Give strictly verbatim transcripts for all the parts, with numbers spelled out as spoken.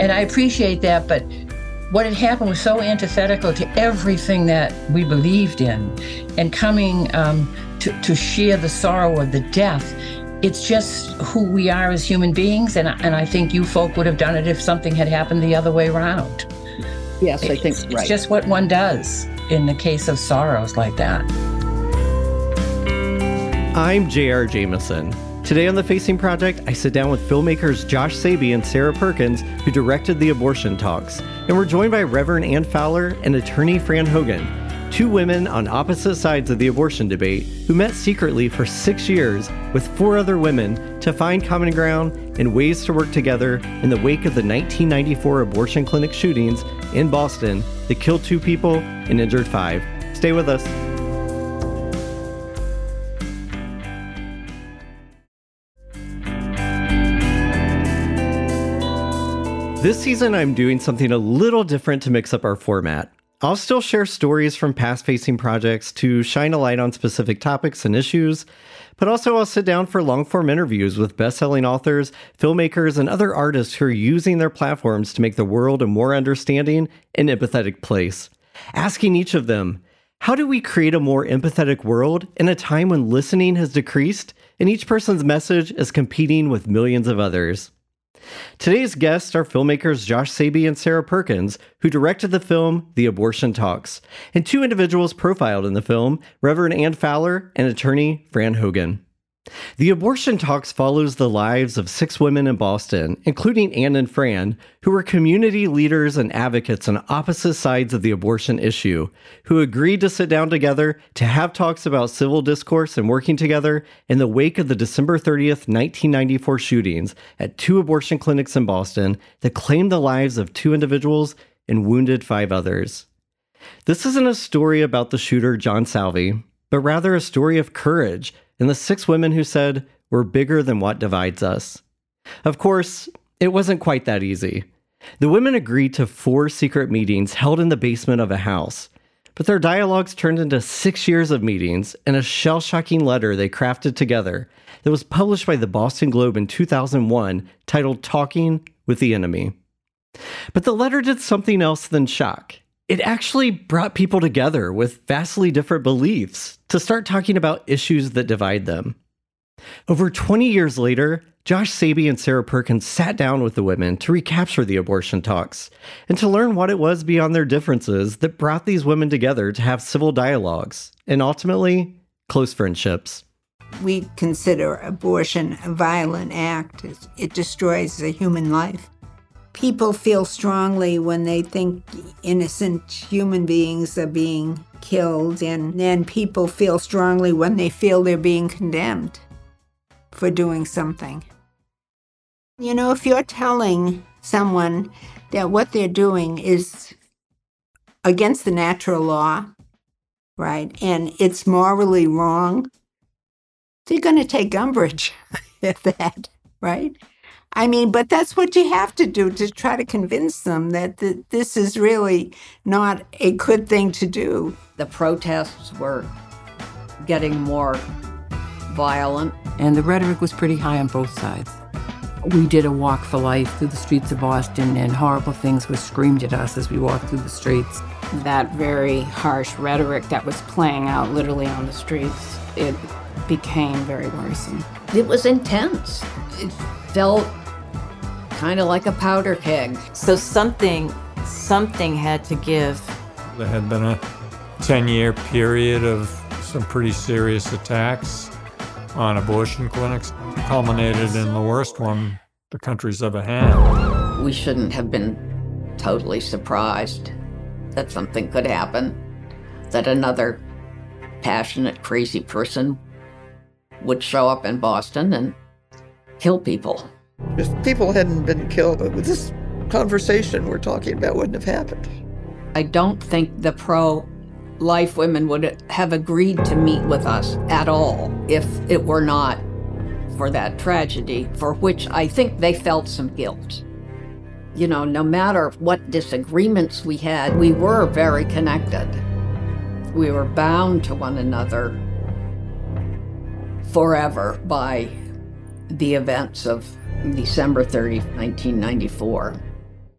And I appreciate that, but what had happened was so antithetical to everything that we believed in. And coming um, to, to share the sorrow of the death, it's just who we are as human beings. And, and I think you folk would have done it if something had happened the other way around. Yes, I think it's, right. It's just what one does in the case of sorrows like that. I'm J R Jameson. Today on The Facing Project, I sit down with filmmakers Josh Saby and Sarah Perkins, who directed the abortion talks. And we're joined by Reverend Ann Fowler and attorney Fran Hogan, two women on opposite sides of the abortion debate who met secretly for six years with four other women to find common ground and ways to work together in the wake of the nineteen ninety-four abortion clinic shootings in Boston that killed two people and injured five. Stay with us. This season, I'm doing something a little different to mix up our format. I'll still share stories from past Facing projects to shine a light on specific topics and issues, but also I'll sit down for long-form interviews with best-selling authors, filmmakers, and other artists who are using their platforms to make the world a more understanding and empathetic place. Asking each of them, how do we create a more empathetic world in a time when listening has decreased and each person's message is competing with millions of others? Today's guests are filmmakers Josh Saby and Sarah Perkins, who directed the film The Abortion Talks, and two individuals profiled in the film, Reverend Ann Fowler and attorney Fran Hogan. The Abortion Talks follows the lives of six women in Boston, including Ann and Fran, who were community leaders and advocates on opposite sides of the abortion issue, who agreed to sit down together to have talks about civil discourse and working together in the wake of the December thirtieth, nineteen ninety-four shootings at two abortion clinics in Boston that claimed the lives of two individuals and wounded five others. This isn't a story about the shooter John Salvi, but rather a story of courage and the six women who said, we're bigger than what divides us. Of course, it wasn't quite that easy. The women agreed to four secret meetings held in the basement of a house, but their dialogues turned into six years of meetings and a shell-shocking letter they crafted together that was published by the Boston Globe in two thousand one titled Talking with the Enemy. But the letter did something else than shock. It actually brought people together with vastly different beliefs to start talking about issues that divide them. Over twenty years later, Josh Saby and Sarah Perkins sat down with the women to recapture the abortion talks and to learn what it was beyond their differences that brought these women together to have civil dialogues and ultimately close friendships. We consider abortion a violent act. It destroys a human life. People feel strongly when they think innocent human beings are being killed, and then people feel strongly when they feel they're being condemned for doing something. You know, if you're telling someone that what they're doing is against the natural law, right, and it's morally wrong, they're going to take umbrage at that, right? I mean, but that's what you have to do to try to convince them that th- this is really not a good thing to do. The protests were getting more violent. And the rhetoric was pretty high on both sides. We did a walk for life through the streets of Boston, and horrible things were screamed at us as we walked through the streets. That very harsh rhetoric that was playing out literally on the streets, it became very worrisome. It was intense. It felt kind of like a powder keg. So something, something had to give. There had been a ten-year period of some pretty serious attacks on abortion clinics, culminated in the worst one the country's ever had. We shouldn't have been totally surprised that something could happen, that another passionate, crazy person would show up in Boston and kill people. If people hadn't been killed, this conversation we're talking about wouldn't have happened. I don't think the pro-life women would have agreed to meet with us at all if it were not for that tragedy, for which I think they felt some guilt. You know, no matter what disagreements we had, we were very connected. We were bound to one another forever by the events of December thirtieth, nineteen ninety-four.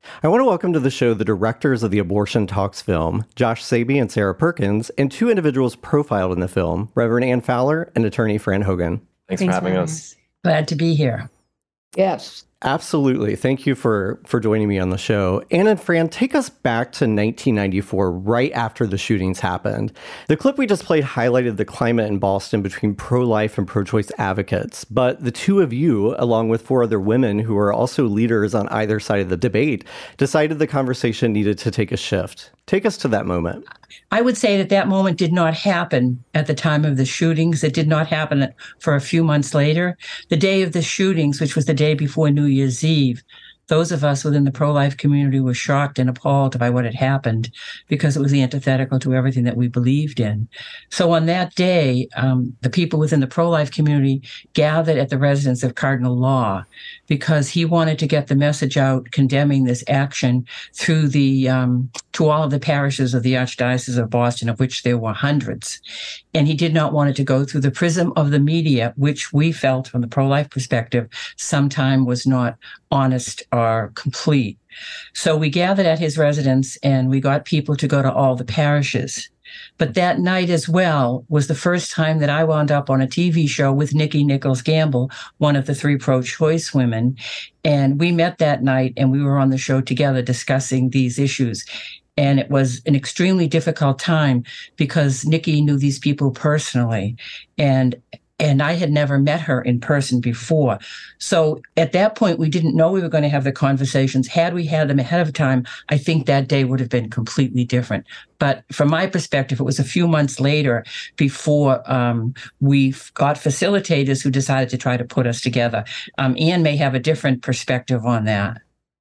I want to welcome to the show the directors of the Abortion Talks film, Josh Saby and Sarah Perkins, and two individuals profiled in the film, Reverend Ann Fowler and attorney Fran Hogan. Thanks, Thanks for having us. us. Glad to be here. Yes. Absolutely. Thank you for, for joining me on the show. Ann and Fran, take us back to nineteen ninety-four, right after the shootings happened. The clip we just played highlighted the climate in Boston between pro-life and pro-choice advocates. But the two of you, along with four other women who are also leaders on either side of the debate, decided the conversation needed to take a shift. Take us to that moment. I would say that that moment did not happen at the time of the shootings. It did not happen for a few months later. The day of the shootings, which was the day before New Year's Eve, those of us within the pro-life community were shocked and appalled by what had happened because it was antithetical to everything that we believed in. So on that day, um, the people within the pro-life community gathered at the residence of Cardinal Law because he wanted to get the message out condemning this action through the um, to all of the parishes of the Archdiocese of Boston, of which there were hundreds. And he did not want it to go through the prism of the media, which we felt from the pro-life perspective sometime was not honest or complete. So we gathered at his residence and we got people to go to all the parishes. But that night as well was the first time that I wound up on a T V show with Nikki Nichols Gamble, one of the three pro-choice women. And we met that night and we were on the show together discussing these issues. And it was an extremely difficult time because Nikki knew these people personally. And And I had never met her in person before. So at that point, we didn't know we were going to have the conversations. Had we had them ahead of time, I think that day would have been completely different. But from my perspective, it was a few months later before um, we got facilitators who decided to try to put us together. Um, Ann may have a different perspective on that.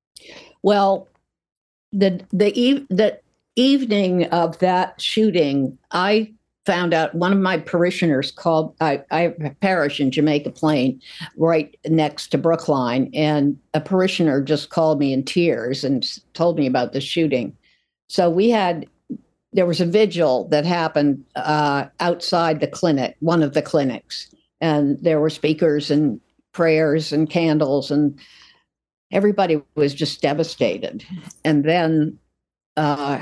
Well, the the, eve- the evening of that shooting, I found out one of my parishioners called, I, I have a parish in Jamaica Plain right next to Brookline, and a parishioner just called me in tears and told me about the shooting. So we had, there was a vigil that happened uh, outside the clinic, one of the clinics, and there were speakers and prayers and candles, and everybody was just devastated. And then uh,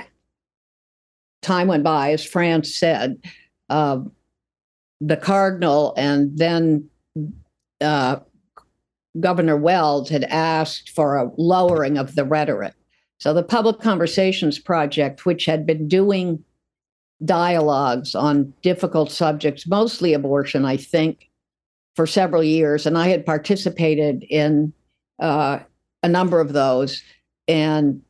time went by, as Fran said, uh, the Cardinal and then uh, Governor Wells had asked for a lowering of the rhetoric. So the Public Conversations Project, which had been doing dialogues on difficult subjects, mostly abortion, I think, for several years, and I had participated in uh, a number of those. And,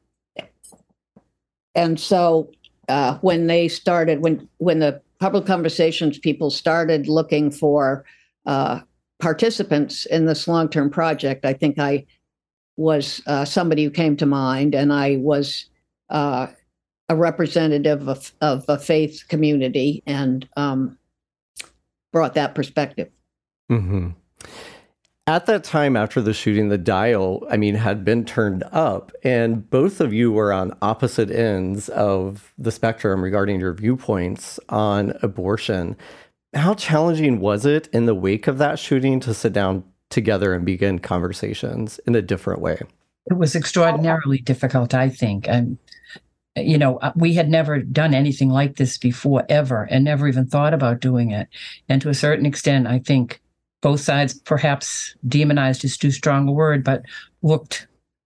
and so Uh, when they started, when when the Public Conversations people started looking for uh, participants in this long-term project, I think I was uh, somebody who came to mind, and I was uh, a representative of, of a faith community and um, brought that perspective. Mm-hmm. At that time, after the shooting, the dial, I mean, had been turned up, and both of you were on opposite ends of the spectrum regarding your viewpoints on abortion. How challenging was it in the wake of that shooting to sit down together and begin conversations in a different way? It was extraordinarily difficult, I think. And, you know, we had never done anything like this before, ever, and never even thought about doing it. And to a certain extent, I think both sides perhaps demonized is too strong a word, but looked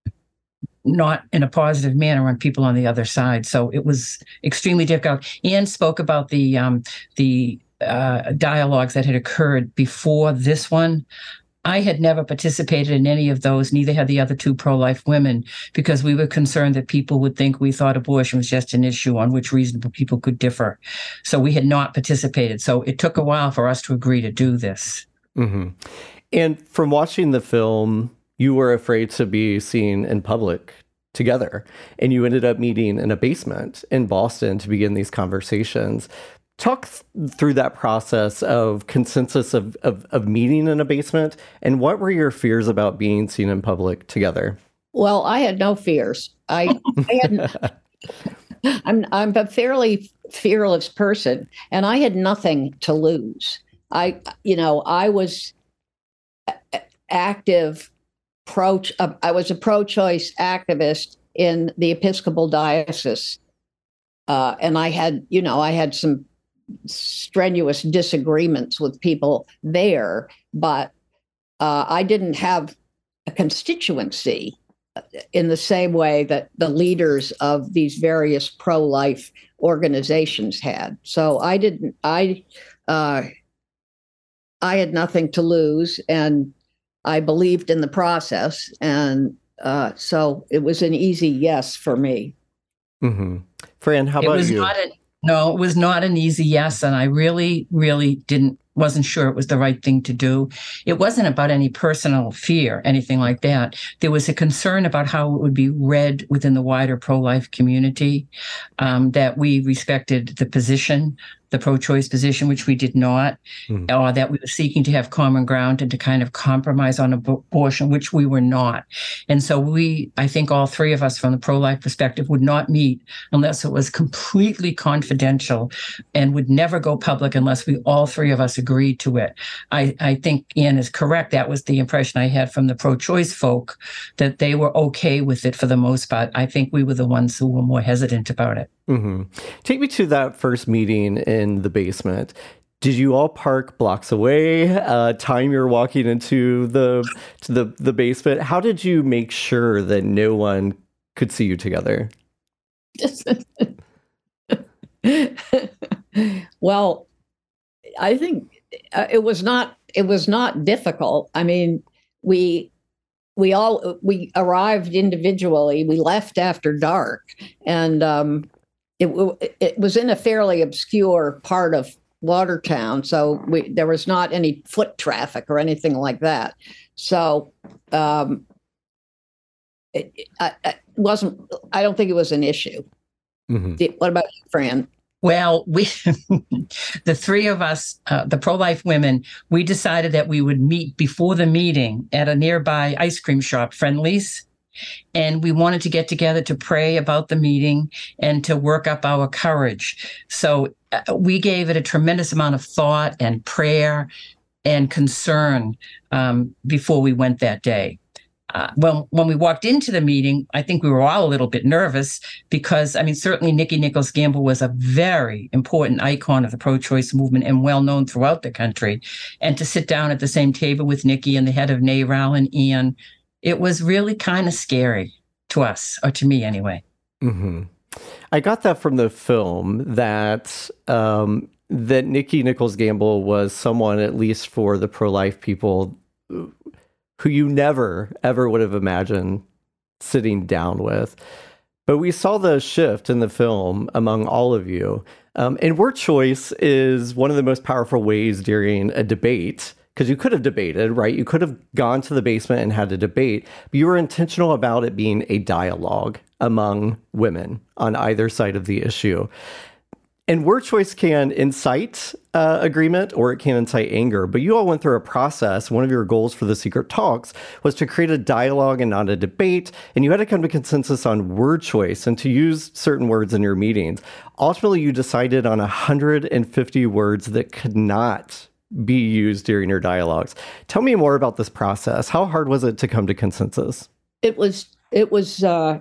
not in a positive manner on people on the other side. So it was extremely difficult. Ann spoke about the um, the uh, dialogues that had occurred before this one. I had never participated in any of those, neither had the other two pro-life women, because we were concerned that people would think we thought abortion was just an issue on which reasonable people could differ. So we had not participated. So it took a while for us to agree to do this. Mm-hmm. And from watching the film, you were afraid to be seen in public together, and you ended up meeting in a basement in Boston to begin these conversations. Talk th- through that process of consensus of, of, of meeting in a basement, and what were your fears about being seen in public together? Well, I had no fears. I, I had, I'm, I'm a fairly fearless person, and I had nothing to lose. I, you know, I was active pro, I was a pro-choice activist in the Episcopal diocese. Uh, and I had, you know, I had some strenuous disagreements with people there, but uh, I didn't have a constituency in the same way that the leaders of these various pro-life organizations had. So I didn't, I, uh, I had nothing to lose, and I believed in the process. And uh, so it was an easy yes for me. Mm-hmm. Fran, how it about was you? Not a, no, it was not an easy yes. And I really, really didn't, wasn't sure it was the right thing to do. It wasn't about any personal fear, anything like that. There was a concern about how it would be read within the wider pro-life community, um, that we respected the position, the pro-choice position, which we did not, mm. or that we were seeking to have common ground and to kind of compromise on abortion, which we were not. And so we, I think all three of us from the pro-life perspective would not meet unless it was completely confidential and would never go public unless we all three of us agreed to it. I, I think Ann is correct. That was the impression I had from the pro-choice folk, that they were okay with it for the most part. I think we were the ones who were more hesitant about it. Mm-hmm. Take me to that first meeting in the basement. Did you all park blocks away? Uh, time you're walking into the to the the basement. How did you make sure that no one could see you together? Well, I think it was not it was not difficult. I mean, we. We all we arrived individually. We left after dark, and um, it it was in a fairly obscure part of Watertown, so we, there was not any foot traffic or anything like that. So um, it, it, it wasn't. I don't think it was an issue. Mm-hmm. What about you, Fran? Well, we, the three of us, uh, the pro-life women, we decided that we would meet before the meeting at a nearby ice cream shop, Friendly's. And we wanted to get together to pray about the meeting and to work up our courage. So uh, we gave it a tremendous amount of thought and prayer and concern um, before we went that day. Uh, when, when we walked into the meeting, I think we were all a little bit nervous because, I mean, certainly Nikki Nichols Gamble was a very important icon of the pro-choice movement and well known throughout the country. And to sit down at the same table with Nikki and the head of N A R A L and Ian, it was really kind of scary to us, or to me anyway. Mm-hmm. I got that from the film, that um, that Nikki Nichols Gamble was someone, at least for the pro-life people, who you never, ever would have imagined sitting down with. But we saw the shift in the film among all of you. Um, and word choice is one of the most powerful ways during a debate, because you could have debated, right? You could have gone to the basement and had a debate, but you were intentional about it being a dialogue among women on either side of the issue. And word choice can incite uh, agreement, or it can incite anger. But you all went through a process. One of your goals for the Secret Talks was to create a dialogue and not a debate. And you had to come to consensus on word choice and to use certain words in your meetings. Ultimately, you decided on one hundred fifty words that could not be used during your dialogues. Tell me more about this process. How hard was it to come to consensus? It was, it was, uh,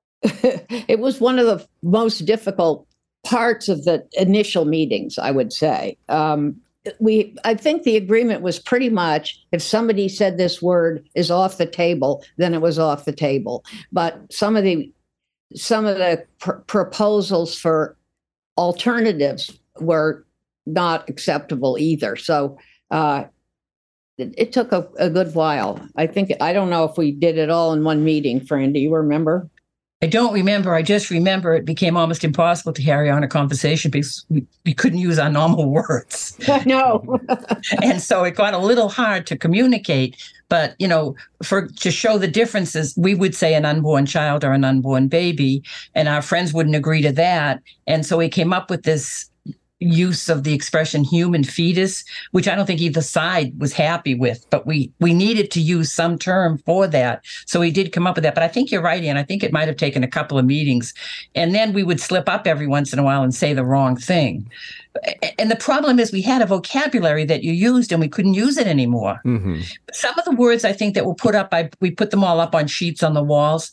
it was one of the most difficult parts of the initial meetings, I would say. Um, we, I think the agreement was pretty much, if somebody said this word is off the table, then it was off the table. But some of the, some of the pr- proposals for alternatives were not acceptable either. So uh, it, it took a, a good while. I think, I don't know if we did it all in one meeting, Fran, do you remember? I don't remember. I just remember it became almost impossible to carry on a conversation because we, we couldn't use our normal words. No. And so it got a little hard to communicate. But, you know, for to show the differences, we would say an unborn child or an unborn baby, and our friends wouldn't agree to that. And so we came up with this use of the expression human fetus, which I don't think either side was happy with, but we we needed to use some term for that. So we did come up with that. But I think you're right, Ann. I think it might have taken a couple of meetings. And then we would slip up every once in a while and say the wrong thing. And the problem is we had a vocabulary that you used and we couldn't use it anymore. Mm-hmm. Some of the words I think that were put up, I, we put them all up on sheets on the walls.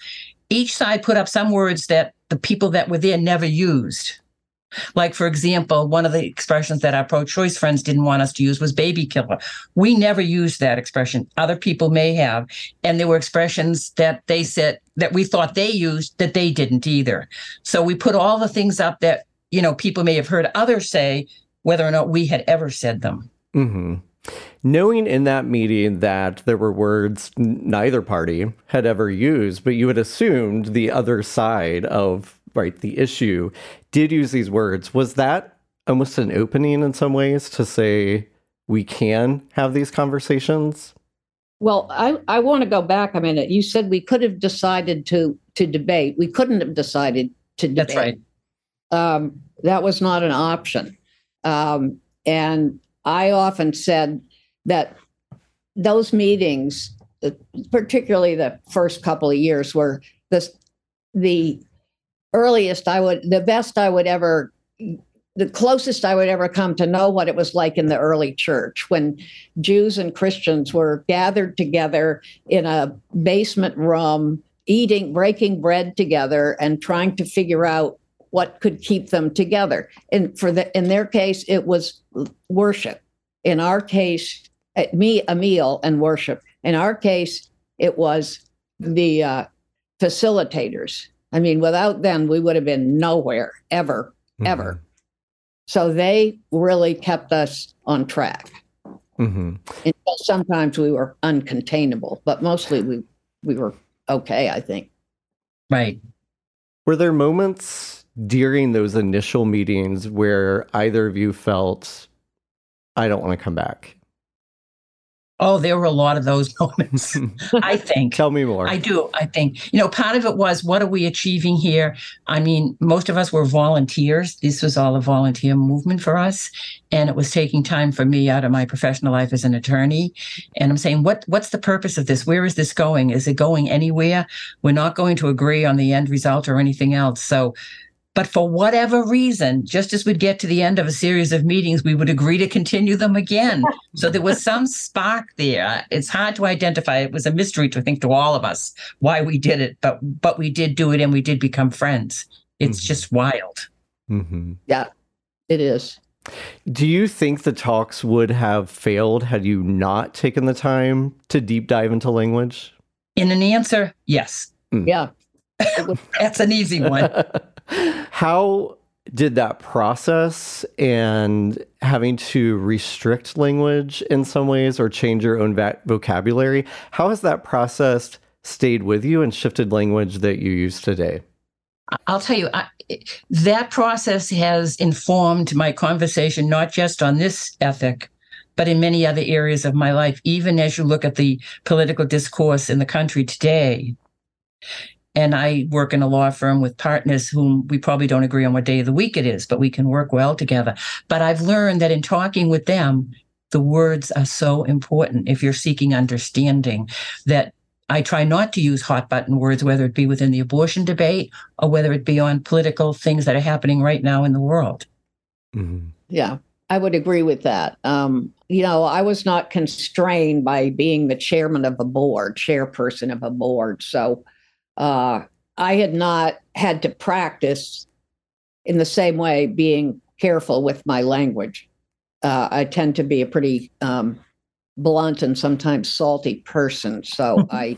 each side put up some words that the people that were there never used. Like, for example, one of the expressions that our pro-choice friends didn't want us to use was baby killer. We never used that expression. Other people may have. And there were expressions that they said that we thought they used that they didn't either. So we put all the things up that, you know, people may have heard others say, whether or not we had ever said them. Mm-hmm. Knowing in that meeting that there were words neither party had ever used, but you had assumed the other side of, right, the issue did use these words. Was that almost an opening in some ways to say we can have these conversations? Well, I, I want to go back a minute. You said we could have decided to to debate. We couldn't have decided to debate. That's right. Um, that was not an option. Um, and I often said that those meetings, particularly the first couple of years, were the, the earliest I would, the best I would ever, the closest I would ever come to know what it was like in the early church, when Jews and Christians were gathered together in a basement room, eating, breaking bread together and trying to figure out what could keep them together. And for the, in their case, it was worship. In our case, me, a meal and worship. In our case, it was the uh, facilitators. I mean, without them, we would have been nowhere, ever, mm-hmm. ever. So they really kept us on track. Mm-hmm. Until sometimes we were uncontainable, but mostly we we were okay, I think. Right. Were there moments during those initial meetings where either of you felt, I don't want to come back? Oh, there were a lot of those moments, I think. Tell me more. I do. I think, you know, part of it was, what are we achieving here? I mean, most of us were volunteers. This was all a volunteer movement for us. And it was taking time for me out of my professional life as an attorney. And I'm saying, what what's the purpose of this? Where is this going? Is it going anywhere? We're not going to agree on the end result or anything else. So, but for whatever reason, just as we'd get to the end of a series of meetings, we would agree to continue them again. So there was some spark there. It's hard to identify. It was a mystery, to think, to all of us why we did it, but but we did do it, and we did become friends. It's mm-hmm. just wild. Mm-hmm. Yeah, it is. Do you think the talks would have failed had you not taken the time to deep dive into language? In an answer, yes. Mm. Yeah. That's an easy one. How did that process and having to restrict language in some ways or change your own va- vocabulary, how has that process stayed with you and shifted language that you use today? I'll tell you, I, that process has informed my conversation, not just on this ethic, but in many other areas of my life, even as you look at the political discourse in the country today. And I work in a law firm with partners whom we probably don't agree on what day of the week it is, but we can work well together. But I've learned that in talking with them, the words are so important if you're seeking understanding, that I try not to use hot button words, whether it be within the abortion debate or whether it be on political things that are happening right now in the world. Mm-hmm. Yeah, I would agree with that. Um, you know, I was not constrained by being the chairman of a board, chairperson of a board. So Uh, I had not had to practice in the same way being careful with my language. Uh, I tend to be a pretty um, blunt and sometimes salty person. So I,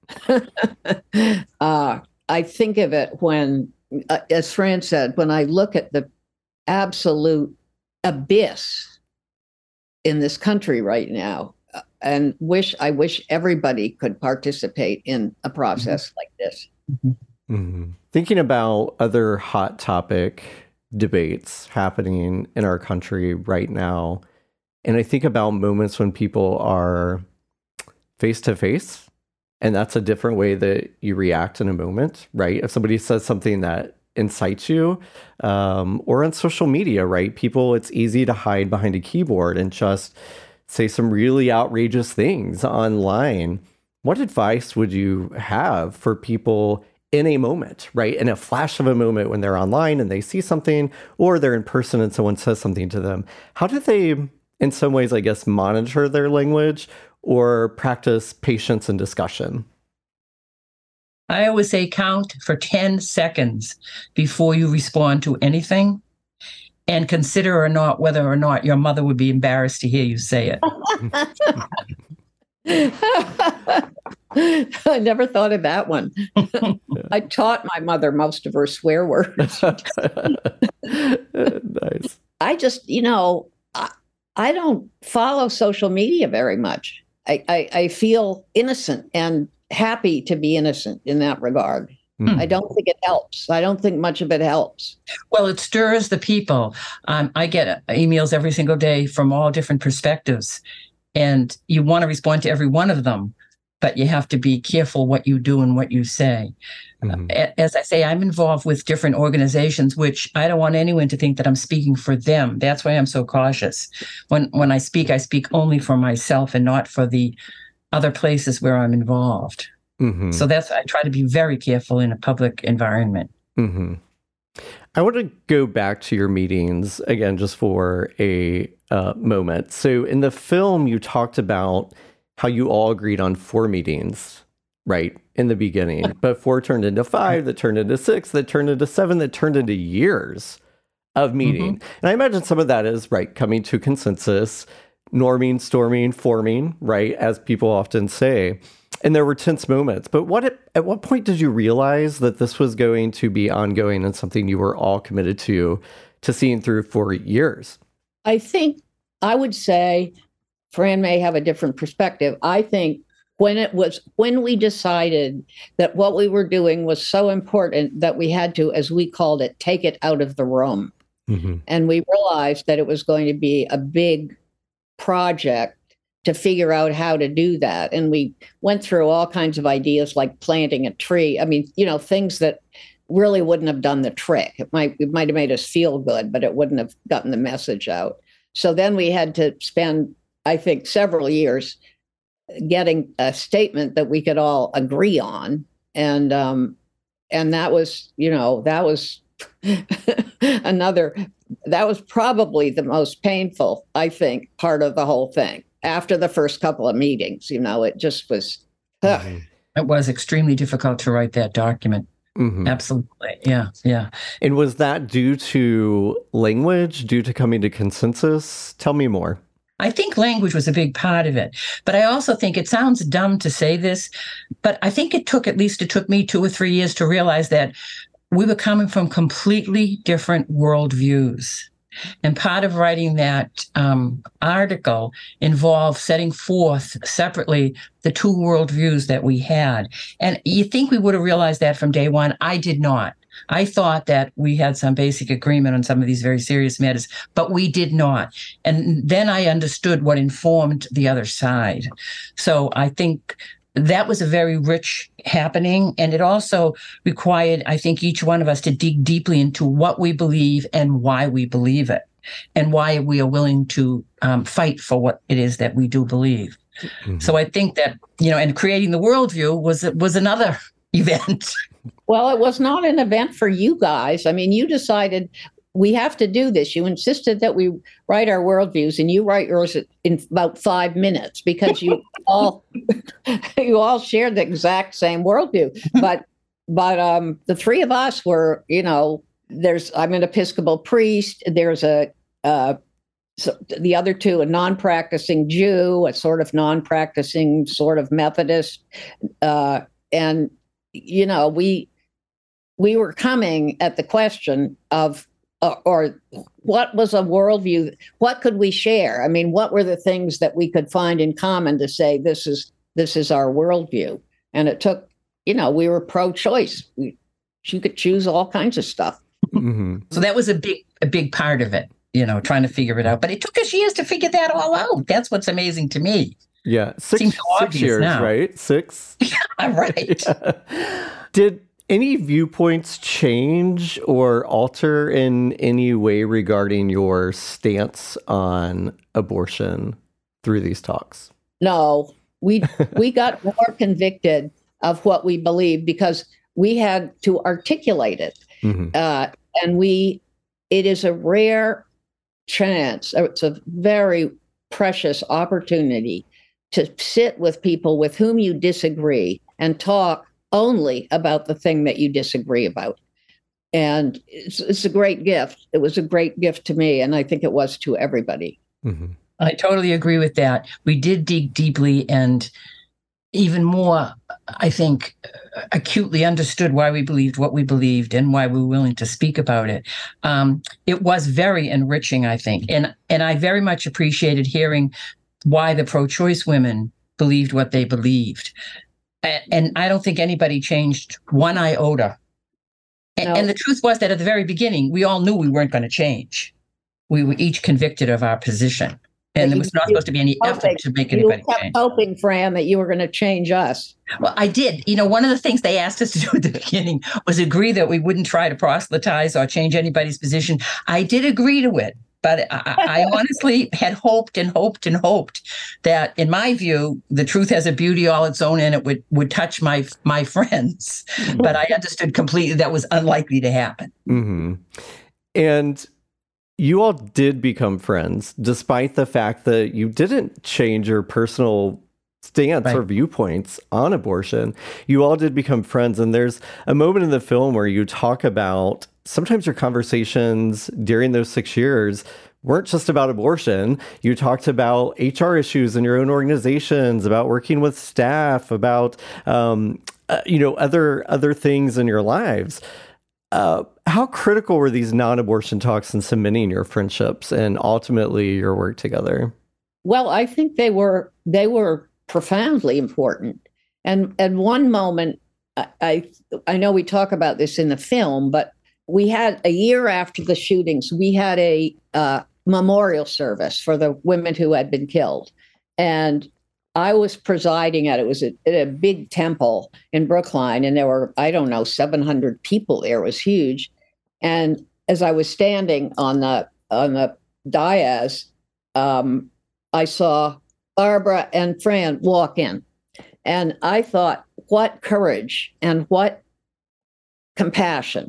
uh, I think of it when, uh, as Fran said, when I look at the absolute abyss in this country right now, and wish I wish everybody could participate in a process mm-hmm. like this. Mm-hmm. Thinking about other hot topic debates happening in our country right now, and I think about moments when people are face to face, and that's a different way that you react in a moment, right? If somebody says something that incites you, um, or on social media, right? People, it's easy to hide behind a keyboard and just say some really outrageous things online. What advice would you have for people in a moment, right? In a flash of a moment when they're online and they see something, or they're in person and someone says something to them? How do they, in some ways, I guess, monitor their language or practice patience and discussion? I always say count for ten seconds before you respond to anything, and consider or not whether or not your mother would be embarrassed to hear you say it. I never thought of that one. I taught my mother most of her swear words. Nice. I just, you know, I, I don't follow social media very much. I, I, I feel innocent and happy to be innocent in that regard. Mm. I don't think it helps. I don't think much of it helps. Well, it stirs the people. Um, I get emails every single day from all different perspectives, and you want to respond to every one of them, but you have to be careful what you do and what you say. Mm-hmm. Uh, as I say, I'm involved with different organizations, which I don't want anyone to think that I'm speaking for them. That's why I'm so cautious. When when I speak, I speak only for myself and not for the other places where I'm involved. Mm-hmm. So that's, I try to be very careful in a public environment. Mm-hmm. I want to go back to your meetings again, just for a uh, moment. So in the film, you talked about how you all agreed on four meetings, right, in the beginning, but four turned into five, that turned into six, that turned into seven, that turned into years of meeting. Mm-hmm. And I imagine some of that is, right, coming to consensus, norming, storming, forming, right, as people often say. And there were tense moments. But what at, at what point did you realize that this was going to be ongoing and something you were all committed to, to seeing through for years? I think I would say, Fran may have a different perspective. I think when it was, when we decided that what we were doing was so important that we had to, as we called it, take it out of the room. Mm-hmm. And we realized that it was going to be a big project to figure out how to do that. And we went through all kinds of ideas like planting a tree. I mean, you know, things that really wouldn't have done the trick. It might, it might have made us feel good, but it wouldn't have gotten the message out. So then we had to spend, I think, several years getting a statement that we could all agree on. And, um, and that was, you know, that was another, that was probably the most painful, I think, part of the whole thing. After the first couple of meetings, you know, it just was. Ugh. It was extremely difficult to write that document. Mm-hmm. Absolutely. Yeah. Yeah. And was that due to language, due to coming to consensus? Tell me more. I think language was a big part of it. But I also think it sounds dumb to say this, but I think it took, at least it took me two or three years to realize that we were coming from completely different worldviews. And part of writing that um, article involved setting forth separately the two worldviews that we had. And you think we would have realized that from day one. I did not. I thought that we had some basic agreement on some of these very serious matters, but we did not. And then I understood what informed the other side. So I think that was a very rich happening. And it also required, I think, each one of us to dig deeply into what we believe and why we believe it, and why we are willing to um, fight for what it is that we do believe. Mm-hmm. So I think that, you know, and creating the worldview was was another event. Well, it was not an event for you guys. I mean, you decided we have to do this. You insisted that we write our worldviews, and you write yours in about five minutes because you all you all shared the exact same worldview. But but um, the three of us were, you know, there's I'm an Episcopal priest. There's a uh, so the other two, a non-practicing Jew, a sort of non-practicing sort of Methodist, uh, and you know we we were coming at the question of. Or, or what was a worldview? What could we share? I mean, what were the things that we could find in common to say this is this is our worldview? And it took, you know, we were pro-choice. We, you could choose all kinds of stuff. Mm-hmm. So that was a big a big part of it, you know, trying to figure it out. But it took us years to figure that all out. That's what's amazing to me. Yeah, six, six years, now. Right? Six. Yeah, right. Yeah. Did any viewpoints change or alter in any way regarding your stance on abortion through these talks? No, we we got more convicted of what we believed because we had to articulate it. Mm-hmm. Uh, and we, it is a rare chance, it's a very precious opportunity to sit with people with whom you disagree and talk only about the thing that you disagree about. And it's, it's a great gift. It was a great gift to me, and I think it was to everybody. Mm-hmm. I totally agree with that. We did dig deeply and even more, I think, acutely understood why we believed what we believed and why we were willing to speak about it. Um, it was very enriching, I think. And, and I very much appreciated hearing why the pro-choice women believed what they believed. And, and I don't think anybody changed one iota. And, No. and the truth was that at the very beginning, we all knew we weren't going to change. We were each convicted of our position. And there was not supposed to be any effort to make anybody you kept change. hoping, Fran, that you were going to change us. Well, I did. You know, one of the things they asked us to do at the beginning was agree that we wouldn't try to proselytize or change anybody's position. I did agree to it, but I, I honestly had hoped and hoped and hoped that, in my view, the truth has a beauty all its own, and it would, would touch my my friends. But I understood completely that was unlikely to happen. Mm-hmm. And you all did become friends, despite the fact that you didn't change your personal stance Right. or viewpoints on abortion. You all did become friends. And there's a moment in the film where you talk about sometimes your conversations during those six years weren't just about abortion. You talked about H R issues in your own organizations, about working with staff, about um, uh, you know other other things in your lives. Uh, how critical were these non-abortion talks in cementing your friendships and ultimately your work together? Well, I think they were they were profoundly important. And and one moment, I I, I know we talk about this in the film, but we had a year after the shootings, we had a uh, memorial service for the women who had been killed, and I was presiding at it. It was at a big temple in Brookline, and there were, I don't know, seven hundred people there. It was huge. And as I was standing on the on the dais, um, I saw Barbara and Fran walk in. And I thought, what courage and what compassion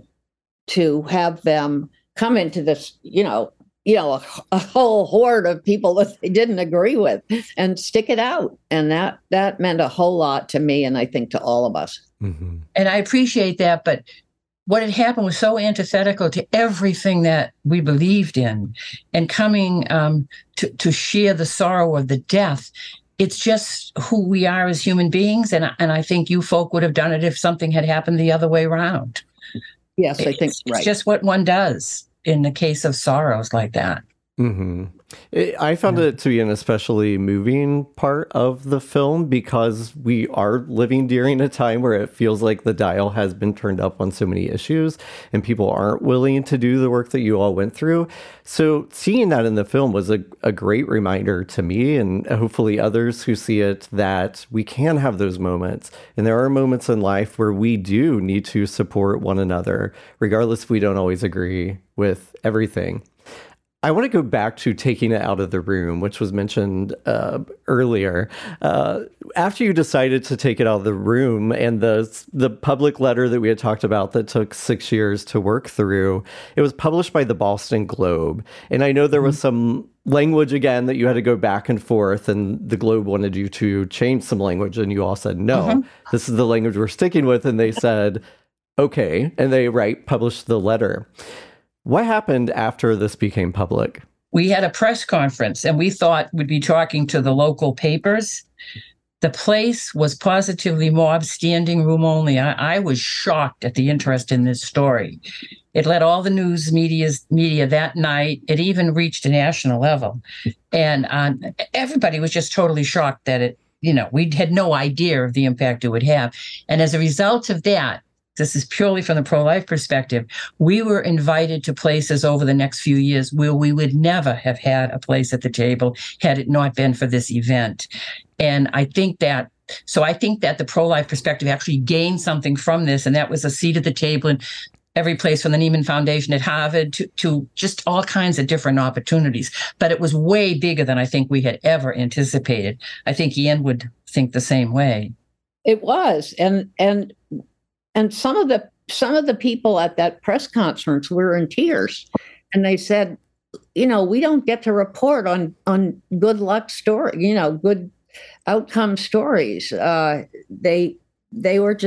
to have them come into this, you know, you know, a, a whole horde of people that they didn't agree with and stick it out. And that that meant a whole lot to me, and I think to all of us. Mm-hmm. And I appreciate that, but what had happened was so antithetical to everything that we believed in, and coming um, to, to share the sorrow of the death. It's just who we are as human beings. And, and I think you folk would have done it if something had happened the other way around. Yes, I think it's, right. It's just what one does in the case of sorrows like that. Mm-hmm. It, I found yeah. it to be an especially moving part of the film because we are living during a time where it feels like the dial has been turned up on so many issues and people aren't willing to do the work that you all went through. So seeing that in the film was a, a great reminder to me and hopefully others who see it that we can have those moments. And there are moments in life where we do need to support one another, regardless if we don't always agree with everything. I want to go back to taking it out of the room, which was mentioned uh, earlier. Uh, after you decided to take it out of the room and the the public letter that we had talked about that took six years to work through, it was published by the Boston Globe. And I know there was some language, again, that you had to go back and forth, and the Globe wanted you to change some language, and you all said, no, mm-hmm. this is the language we're sticking with. And they said, okay. And they, right, published the letter. What happened after this became public? We had a press conference and we thought we'd be talking to the local papers. The place was positively mob, standing room only. I, I was shocked at the interest in this story. It led all the news media's, media that night. It even reached a national level. And um, everybody was just totally shocked that it, you know, we had no idea of the impact it would have. And as a result of that, this is purely from the pro-life perspective, we were invited to places over the next few years where we would never have had a place at the table had it not been for this event. And I think that, so I think that the pro-life perspective actually gained something from this, and that was a seat at the table in every place from the Neiman Foundation at Harvard to, to just all kinds of different opportunities. But it was way bigger than I think we had ever anticipated. I think Ian would think the same way. It was, and and And some of the some of the people at that press conference were in tears, and they said, "You know, we don't get to report on on good luck story, you know, good outcome stories." Uh, they they were just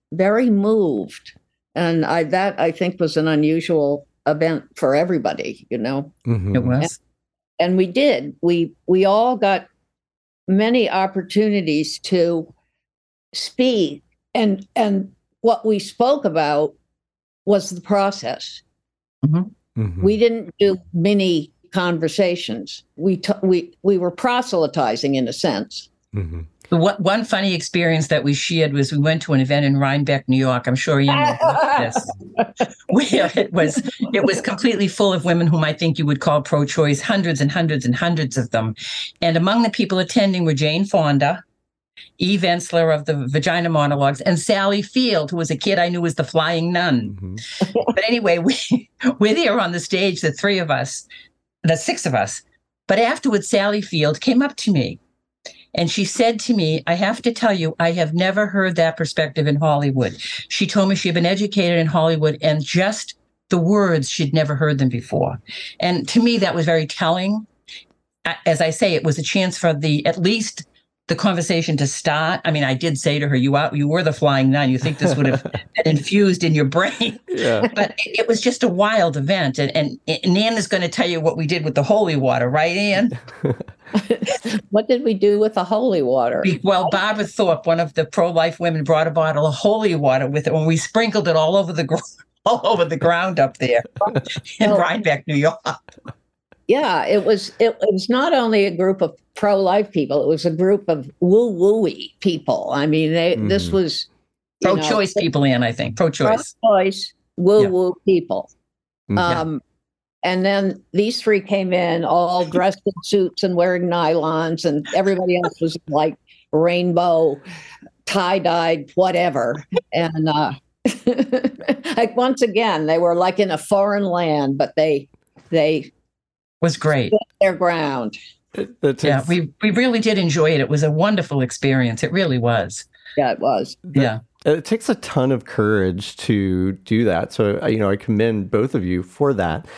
very moved. And I, that I think was an unusual event for everybody, you know. Mm-hmm. It was. And, and we did. We we all got many opportunities to speak. And and what we spoke about was the process. Mm-hmm. Mm-hmm. We didn't do mini conversations. We t- we we were proselytizing in a sense. Mm-hmm. The one, one funny experience that we shared was we went to an event in Rhinebeck, New York. I'm sure you know this. Where it was it was completely full of women whom I think you would call pro-choice, hundreds and hundreds and hundreds of them. And among the people attending were Jane Fonda, Eve Ensler of the Vagina Monologues, and Sally Field, who was a kid I knew was the Flying Nun. Mm-hmm. But anyway, we, we're there on the stage, the three of us, the six of us. But afterwards, Sally Field came up to me and she said to me, I have to tell you, I have never heard that perspective in Hollywood. She told me she'd been educated in Hollywood and just the words, she'd never heard them before. And to me, that was very telling. As I say, it was a chance for the, at least the conversation to start. I mean, I did say to her, you are, you were the Flying Nun. You think this would have been infused in your brain. Yeah. But it, it was just a wild event. And, and, and Ann is going to tell you what we did with the holy water, right, Ann? What did we do with the holy water? Well, Barbara Thorpe, one of the pro-life women, brought a bottle of holy water with it when we sprinkled it all over the gr- all over the ground up there in Oh. Rhinebeck, New York. Yeah, it was it, it was not only a group of pro-life people, it was a group of woo-woo-y people. I mean, they, Mm. this was you Pro-choice know, people, Ann, I think. Pro-choice. pro-choice, woo-woo people. Mhm. Um, and then these three came in all dressed in suits and wearing nylons, and everybody else was like rainbow, tie-dyed, whatever. And uh, like once again, they were like in a foreign land, but they they Was great. stood their ground. It, that Yeah, takes- we, we really did enjoy it. It was a wonderful experience. It really was. Yeah, it was. Yeah. It takes a ton of courage to do that. So, uh, you know, I commend both of you for that.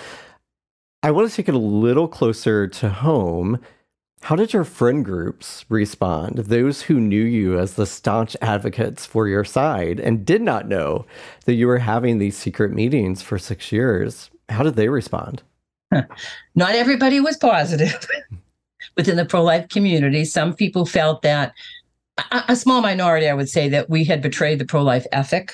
I want to take it a little closer to home. How did your friend groups respond? Those who knew you as the staunch advocates for your side and did not know that you were having these secret meetings for six years. How did they respond? Not everybody was positive within the pro-life community. Some people felt that, a, a small minority, I would say, that we had betrayed the pro-life ethic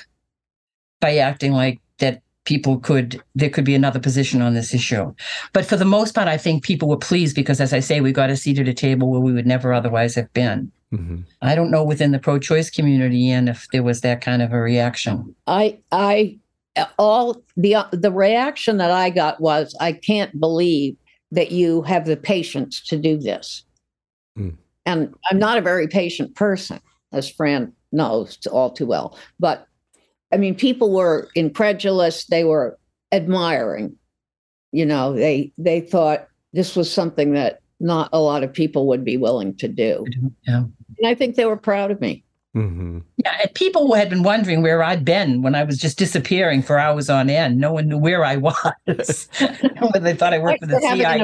by acting like that people could, there could be another position on this issue. But for the most part, I think people were pleased because, as I say, we got a seat at a table where we would never otherwise have been. Mm-hmm. I don't know within the pro-choice community, Ian, if there was that kind of a reaction. I I all the the reaction that I got was, I can't believe that you have the patience to do this. Mm. And I'm not a very patient person, as Fran knows all too well. But I mean, people were incredulous. They were admiring. You know, they they thought this was something that not a lot of people would be willing to do. Yeah. And I think they were proud of me. Mm-hmm. Yeah, and people had been wondering where I'd been when I was just disappearing for hours on end. No one knew where I was. When they thought I worked for the C I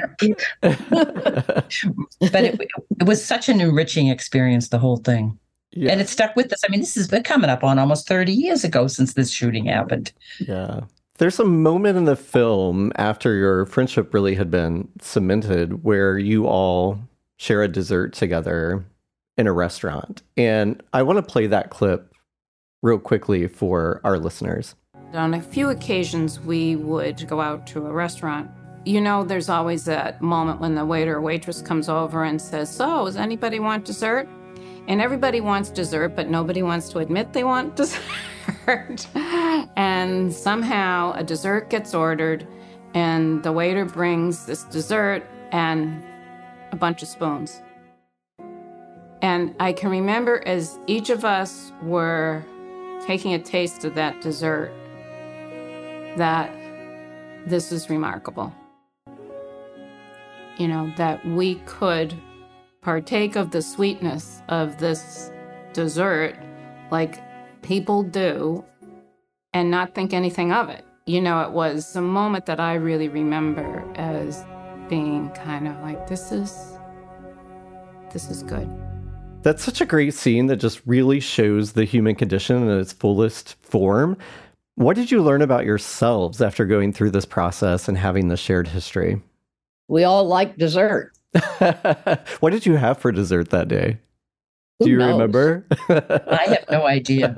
A. But it, it was such an enriching experience, the whole thing. Yeah. And it stuck with us. I mean, this has been coming up on almost thirty years ago since this shooting happened. Yeah. There's a moment in the film after your friendship really had been cemented where you all share a dessert together in a restaurant. And I want to play that clip real quickly for our listeners. On a few occasions, we would go out to a restaurant. You know, there's always that moment when the waiter or waitress comes over and says, so, does anybody want dessert? And everybody wants dessert, but nobody wants to admit they want dessert. And somehow a dessert gets ordered, and the waiter brings this dessert and a bunch of spoons. And I can remember as each of us were taking a taste of that dessert, that this is remarkable. You know, that we could partake of the sweetness of this dessert like people do and not think anything of it. You know, it was a moment that I really remember as being kind of like, this is, this is good. That's such a great scene that just really shows the human condition in its fullest form. What did you learn about yourselves after going through this process and having this shared history? We all like dessert. What did you have for dessert that day? Who Do you knows? remember? I have no idea.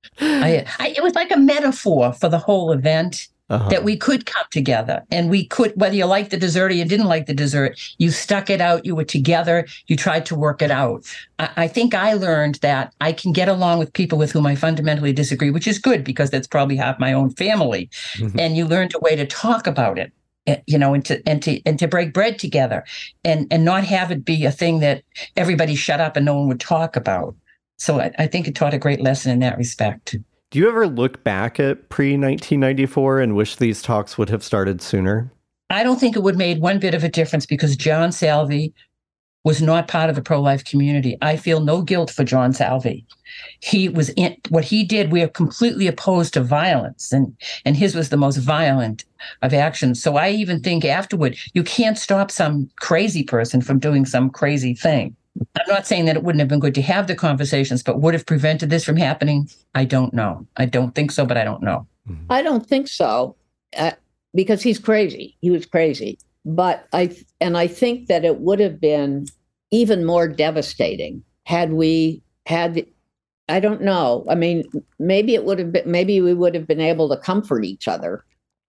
I, I, it was like a metaphor for the whole event. Uh-huh. That we could come together and we could, whether you liked the dessert or you didn't like the dessert, you stuck it out, you were together, you tried to work it out. I, I think I learned that I can get along with people with whom I fundamentally disagree, which is good because that's probably half my own family. Mm-hmm. And you learned a way to talk about it, you know, and to, and to, and to break bread together and, and not have it be a thing that everybody shut up and no one would talk about. So I, I think it taught a great lesson in that respect. Do you ever look back at pre nineteen ninety-four and wish these talks would have started sooner? I don't think it would have made one bit of a difference because John Salvi was not part of the pro-life community. I feel no guilt for John Salvi. He was in what he did. We are completely opposed to violence, and and his was the most violent of actions. So I even think afterward, you can't stop some crazy person from doing some crazy thing. I'm not saying that it wouldn't have been good to have the conversations, but would have prevented this from happening? I don't know. I don't think so, but I don't know. I don't think so, uh, because he's crazy. He was crazy. But I, and I think that it would have been even more devastating had we had, I don't know. I mean, maybe it would have been, maybe we would have been able to comfort each other.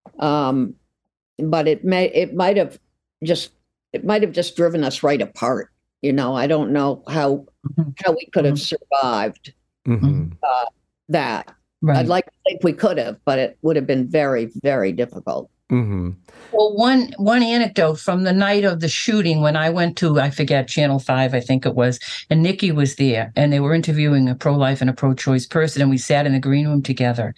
Um, but it may, it might have just, it might have just driven us right apart. You know, I don't know how how we could have survived mm-hmm. uh, that. Right. I'd like to think we could have, but it would have been very, very difficult. Mm-hmm. Well, one one anecdote from the night of the shooting when I went to, I forget, Channel five, I think it was, and Nikki was there, and they were interviewing a pro-life and a pro-choice person, and we sat in the green room together,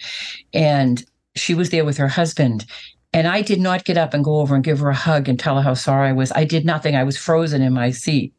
and she was there with her husband. And I did not get up and go over and give her a hug and tell her how sorry I was. I did nothing. I was frozen in my seat.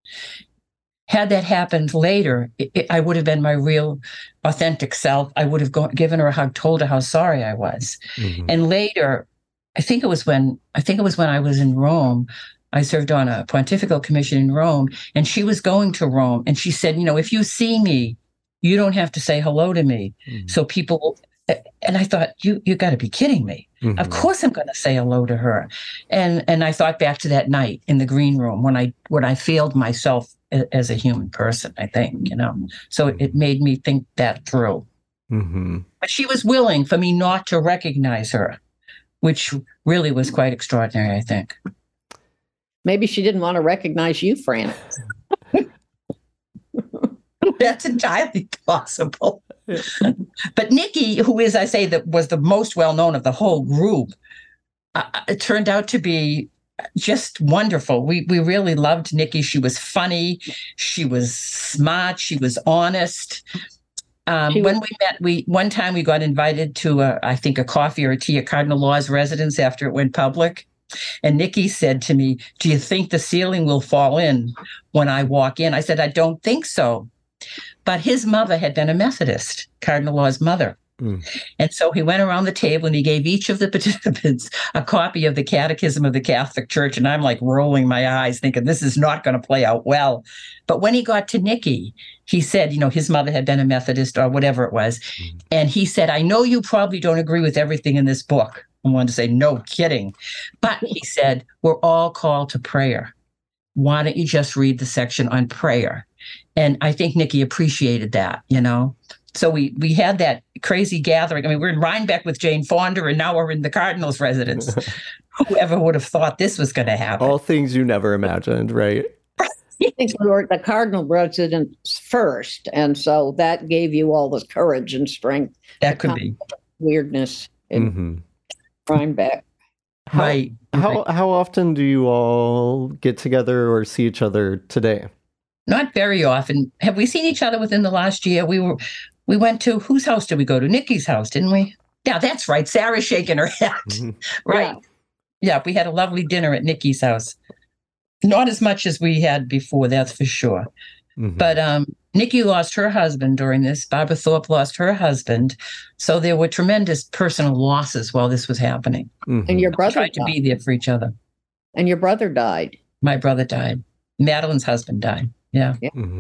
Had that happened later, it, it, I would have been my real, authentic self. I would have go, given her a hug, told her how sorry I was. Mm-hmm. And later, I think it was when I think it was when I was in Rome. I served on a pontifical commission in Rome, and she was going to Rome, and she said, "You know, if you see me, you don't have to say hello to me." Mm-hmm. So people. And I thought, you you got to be kidding me. Mm-hmm. Of course I'm going to say hello to her. And and I thought back to that night in the green room when I when I failed myself as a human person, I think, you know. So it, it made me think that through. Mm-hmm. But she was willing for me not to recognize her, which really was quite extraordinary, I think. Maybe she didn't want to recognize you, Fran. That's entirely possible. But Nikki, who is, I say, that was the most well-known of the whole group, uh, it turned out to be just wonderful. We we really loved Nikki. She was funny. She was smart. She was honest. Um, she was- when we met, we one time we got invited to, a, I think, a coffee or a tea at Cardinal Law's residence after it went public. And Nikki said to me, "Do you think the ceiling will fall in when I walk in?" I said, "I don't think so." But his mother had been a Methodist, Cardinal Law's mother. Mm. And so he went around the table and he gave each of the participants a copy of the Catechism of the Catholic Church. And I'm like rolling my eyes thinking this is not going to play out well. But when he got to Nikki, he said, you know, his mother had been a Methodist or whatever it was. Mm. And he said, "I know you probably don't agree with everything in this book." I wanted to say, no kidding. But he said, "We're all called to prayer. Why don't you just read the section on prayer?" And I think Nikki appreciated that, you know. So we we had that crazy gathering. I mean, we're in Rhinebeck with Jane Fonda, and now we're in the Cardinal's residence. Whoever would have thought this was going to happen? All things you never imagined, right? I think we were the Cardinal residence first, and so that gave you all the courage and strength. That could be weirdness in mm-hmm. Rhinebeck. How, right. How how often do you all get together or see each other today? Not very often. Have we seen each other within the last year? We were, we went to, whose house did we go to? Nikki's house, didn't we? Yeah, that's right. Sarah's shaking her head. Mm-hmm. Right. Yeah. yeah, we had a lovely dinner at Nikki's house. Not as much as we had before, that's for sure. Mm-hmm. But um, Nikki lost her husband during this. Barbara Thorpe lost her husband. So there were tremendous personal losses while this was happening. Mm-hmm. And your brother tried died. to be there for each other. And your brother died. My brother died. Madeline's husband died. Yeah. yeah. Mm-hmm.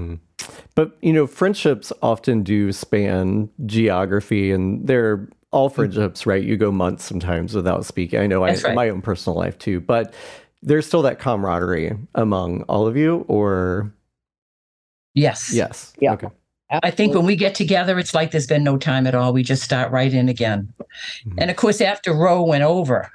But, you know, friendships often do span geography, and they're all friendships, right? You go months sometimes without speaking. I know I, That's right. my own personal life too, but there's still that camaraderie among all of you, or? Yes. Yes. Yeah. Okay. I think when we get together, it's like there's been no time at all. We just start right in again. Mm-hmm. And of course, after Roe went over,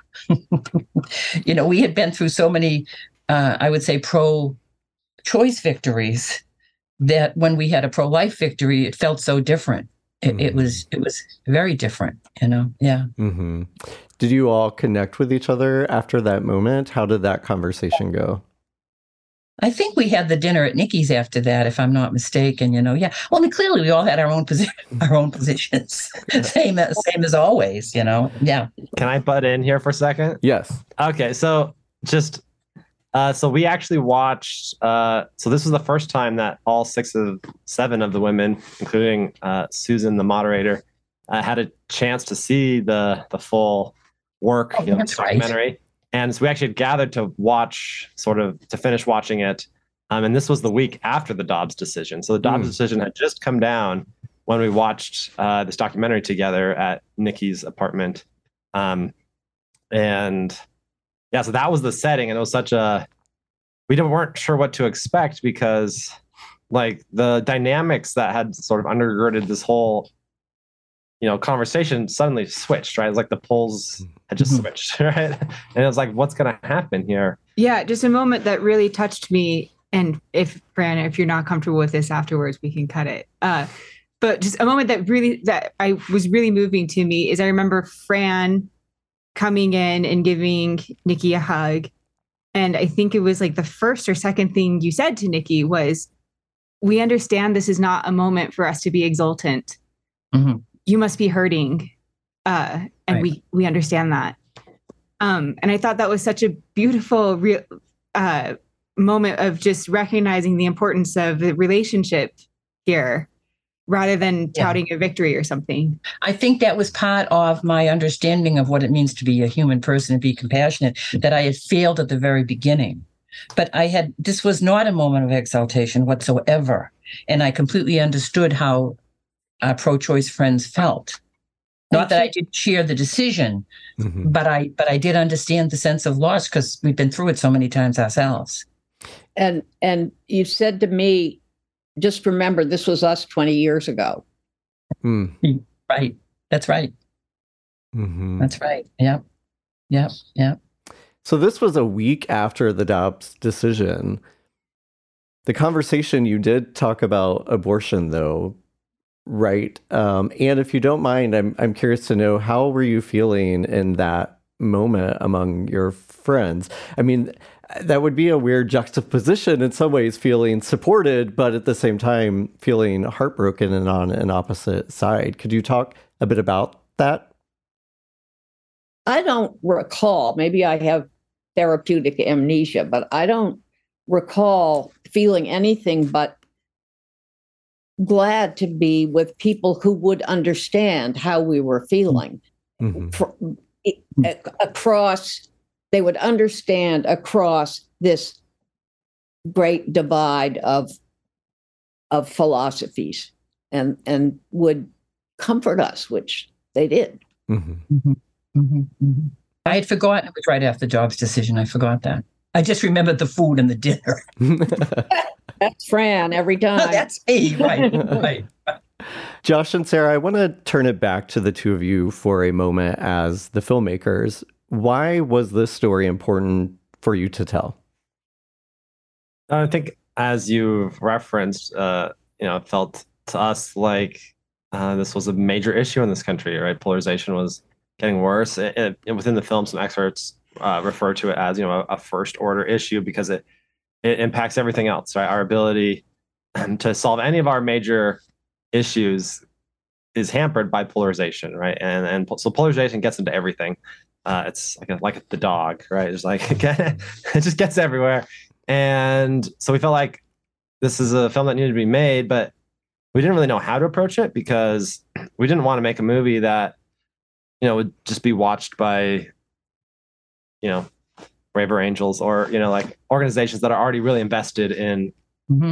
you know, we had been through so many, uh, I would say, pro-choice victories that when we had a pro-life victory, it felt so different. It, mm-hmm. it was it was very different, you know. Yeah. Mm-hmm. Did you all connect with each other after that moment? How did that conversation go? I think we had the dinner at Nikki's after that, if I'm not mistaken. You know, yeah. Well, I mean, clearly we all had our own position, our own positions, same as same as always. You know, yeah. Can I butt in here for a second? Yes. Okay, so just uh, so we actually watched. Uh, so this was the first time that all six of seven of the women, including uh, Susan, the moderator, uh, had a chance to see the the full work, oh, you know, that's documentary. Right. And so we actually gathered to watch, sort of to finish watching it. Um, and this was the week after the Dobbs decision. So the Dobbs mm. decision had just come down when we watched uh, this documentary together at Nikki's apartment. Um, and yeah, so that was the setting. And it was such a, we weren't sure what to expect because like the dynamics that had sort of undergirded this whole, you know, conversation suddenly switched, right? It's like the poles had just mm-hmm. switched, right? And it was like, what's going to happen here? Yeah, just a moment that really touched me. And if, Fran, if you're not comfortable with this afterwards, we can cut it. Uh, but just a moment that really, that I was really moving to me is I remember Fran coming in and giving Nikki a hug. And I think it was like the first or second thing you said to Nikki was, we understand this is not a moment for us to be exultant. Mm-hmm. You must be hurting. Uh, and right. we, we understand that. Um, and I thought that was such a beautiful real, uh, moment of just recognizing the importance of the relationship here rather than touting yeah. a victory or something. I think that was part of my understanding of what it means to be a human person and be compassionate, that I had failed at the very beginning. But I had, this was not a moment of exaltation whatsoever. And I completely understood how our pro-choice friends felt. Not that I did share the decision, mm-hmm. but I but I did understand the sense of loss because we've been through it so many times ourselves. And and you said to me, just remember, this was us twenty years ago. Mm. Right. That's right. Mm-hmm. That's right. Yep. Yep. Yep. So this was a week after the Dobbs decision. The conversation, you did talk about abortion, though. Right. Um, and if you don't mind, I'm I'm curious to know, how were you feeling in that moment among your friends? I mean, that would be a weird juxtaposition in some ways, feeling supported, but at the same time feeling heartbroken and on an opposite side. Could you talk a bit about that? I don't recall, maybe I have therapeutic amnesia, but I don't recall feeling anything but glad to be with people who would understand how we were feeling. Mm-hmm. For, across, they would understand across this great divide of of philosophies, and and would comfort us, which they did. Mm-hmm. Mm-hmm. Mm-hmm. Mm-hmm. I had forgotten it was right after Dobbs' decision. I forgot that. I just remembered the food and the dinner. That's Fran every time. That's me, right, right. Josh and Sarah, I want to turn it back to the two of you for a moment as the filmmakers. Why was this story important for you to tell? I think, as you've referenced, uh, you know, it felt to us like uh, this was a major issue in this country, right? Polarization was getting worse. It, it, within the film, some experts uh, refer to it as, you know, a, a first order issue because it it impacts everything else, right? Our ability to solve any of our major issues is hampered by polarization, right? And and so polarization gets into everything. Uh, it's like a, like the dog, right? It's like it just gets everywhere. And so we felt like this is a film that needed to be made, but we didn't really know how to approach it because we didn't want to make a movie that, you know, would just be watched by, you know, Braver Angels or, you know, like organizations that are already really invested in, mm-hmm.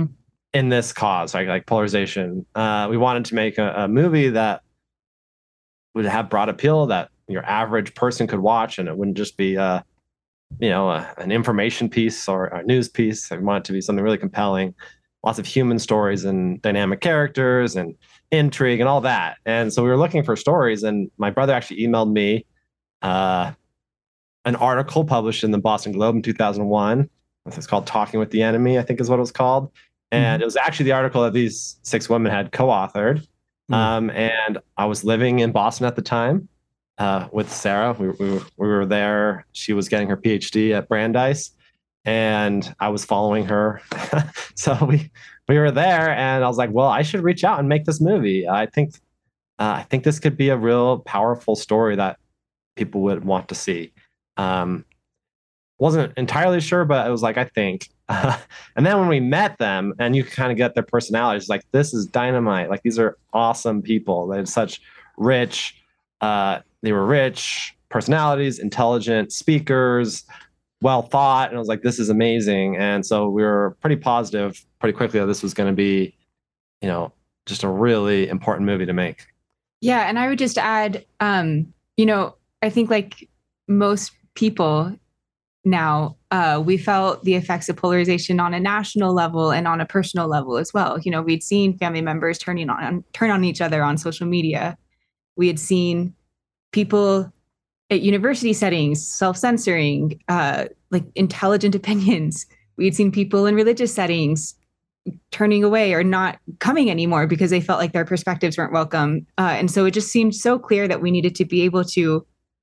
in this cause, right? Like polarization. Uh, we wanted to make a, a movie that would have broad appeal, that your average person could watch, and it wouldn't just be, uh, you know, a, an information piece or a news piece. I want it to be something really compelling, lots of human stories and dynamic characters and intrigue and all that. And so we were looking for stories, and my brother actually emailed me uh, an article published in the Boston Globe in two thousand one. It's called Talking with the Enemy, I think is what it was called. And mm-hmm. it was actually the article that these six women had co-authored. Mm-hmm. Um, and I was living in Boston at the time uh, with Sarah. We, we, were, we were there. She was getting her PhD at Brandeis, and I was following her. So we we were there, and I was like, well, I should reach out and make this movie. I think uh, I think this could be a real powerful story that people would want to see. Um, wasn't entirely sure, but it was like, I think. Uh, and then when we met them, and you kind of get their personalities, like, this is dynamite. Like, these are awesome people. They had such rich, uh, they were rich personalities, intelligent speakers, well thought. And I was like, this is amazing. And so we were pretty positive pretty quickly that this was going to be, you know, just a really important movie to make. Yeah. And I would just add, um, you know, I think like most people now, uh, we felt the effects of polarization on a national level and on a personal level as well. You know, we'd seen family members turning on turn on each other on social media. We had seen people at university settings self-censoring, uh, like intelligent opinions. We had seen people in religious settings turning away or not coming anymore because they felt like their perspectives weren't welcome. Uh, and so it just seemed so clear that we needed to be able to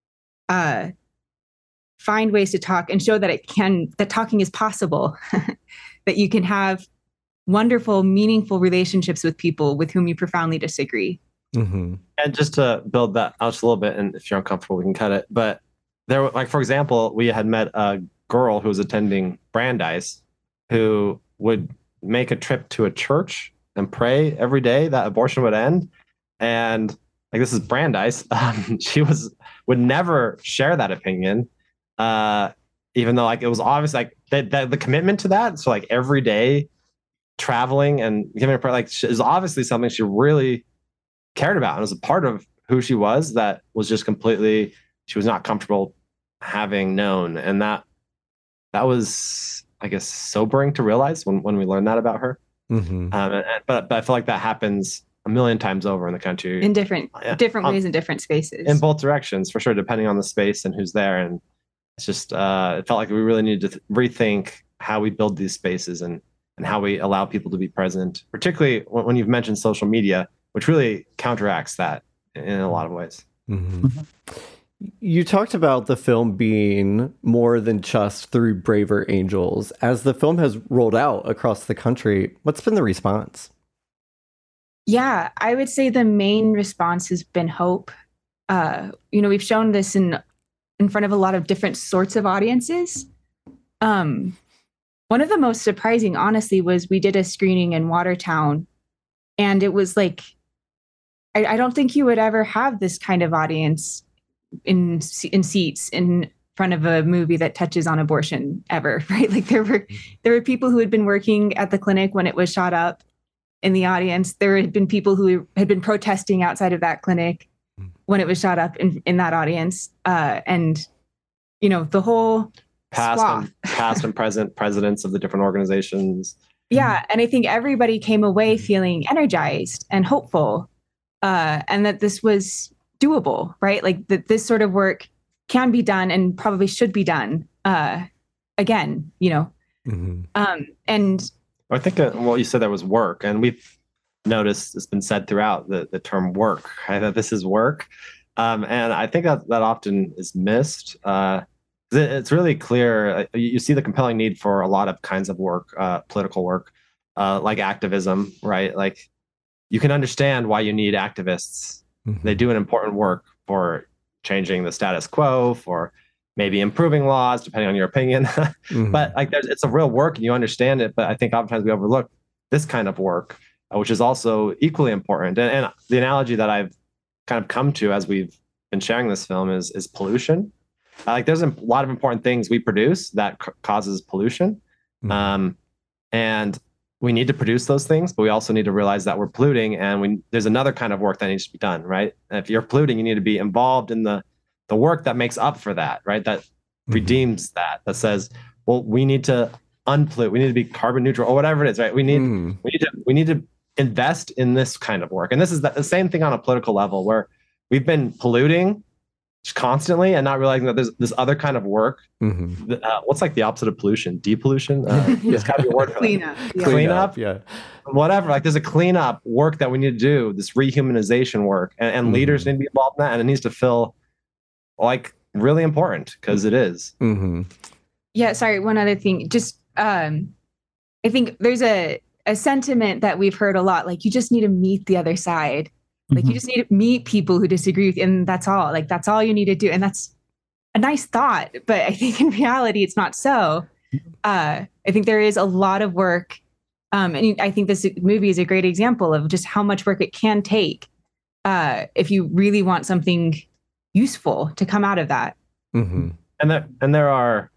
uh, find ways to talk and show that it can, that talking is possible, that you can have wonderful, meaningful relationships with people with whom you profoundly disagree. Mm-hmm. And just to build that out just a little bit, and if you're uncomfortable, we can cut it. But there, like, for example, we had met a girl who was attending Brandeis who would make a trip to a church and pray every day that abortion would end. And like, this is Brandeis. Um, she was would never share that opinion. Uh, even though like it was obvious, like the, the, the commitment to that. So like every day traveling and giving a prayer, like is obviously something she really cared about. And it was a part of who she was that was just completely, she was not comfortable having known. And that, that was, I guess, sobering to realize when, when we learned that about her. Mm-hmm. Um, and, but, but I feel like that happens a million times over in the country. In different, different um, ways in different spaces. In both directions, for sure, depending on the space and who's there. And it's just, uh, it felt like we really needed to th- rethink how we build these spaces and, and how we allow people to be present, particularly when, when you've mentioned social media, which really counteracts that in a lot of ways. Mm-hmm. You talked about the film being more than just through Braver Angels. As the film has rolled out across the country, what's been the response? Yeah, I would say the main response has been hope. Uh, you know, we've shown this in in front of a lot of different sorts of audiences. Um, one of the most surprising, honestly, was we did a screening in Watertown, and it was like, I, I don't think you would ever have this kind of audience in in seats in front of a movie that touches on abortion ever, right? Like there were there were people who had been working at the clinic when it was shot up in the audience. There had been people who had been protesting outside of that clinic when it was shot up in, in that audience. Uh, and, you know, the whole past and, past and present presidents of the different organizations. Yeah. And I think everybody came away feeling energized and hopeful, uh, and that this was doable, right? Like that this sort of work can be done and probably should be done uh, again, you know? Mm-hmm. Um, and I think, uh, well, you said there was work, and we've noticed it's been said throughout the, the term work, right? That this is work. Um, and I think that that often is missed. Uh, it, it's really clear. Uh, you, you see the compelling need for a lot of kinds of work, uh, political work, uh, like activism, right? Like you can understand why you need activists. Mm-hmm. They do an important work for changing the status quo, for maybe improving laws, depending on your opinion. Mm-hmm. But like, there's, it's a real work and you understand it. But I think oftentimes we overlook this kind of work, which is also equally important. And, and the analogy that I've kind of come to as we've been sharing this film is, is pollution. Uh, like there's a lot of important things we produce that c- causes pollution. Mm-hmm. Um, and we need to produce those things, but we also need to realize that we're polluting, and we, there's another kind of work that needs to be done, right? And if you're polluting, you need to be involved in the the work that makes up for that, right? That mm-hmm. redeems that, that says, well, we need to unpollute, we need to be carbon neutral, or whatever it is, right? We need mm. we need to we need to invest in this kind of work. And this is the, the same thing on a political level, where we've been polluting constantly and not realizing that there's this other kind of work. Mm-hmm. Uh, what's like the opposite of pollution? Depollution? Uh, yeah. It's got to be a word for cleanup. Yeah. Cleanup, yeah. Whatever. Like there's a cleanup work that we need to do, this rehumanization work, and, and mm-hmm. leaders need to be involved in that, and it needs to feel like really important, because it is. Mm-hmm. Yeah. Sorry. One other thing. Just, um, I think there's a a sentiment that we've heard a lot. Like you just need to meet the other side. Like mm-hmm. you just need to meet people who disagree with you, and that's all. Like that's all you need to do, and that's a nice thought. But I think in reality, it's not so. Uh, I think there is a lot of work, um, and I think this movie is a great example of just how much work it can take uh, if you really want something useful to come out of that. Mm-hmm. And there and there are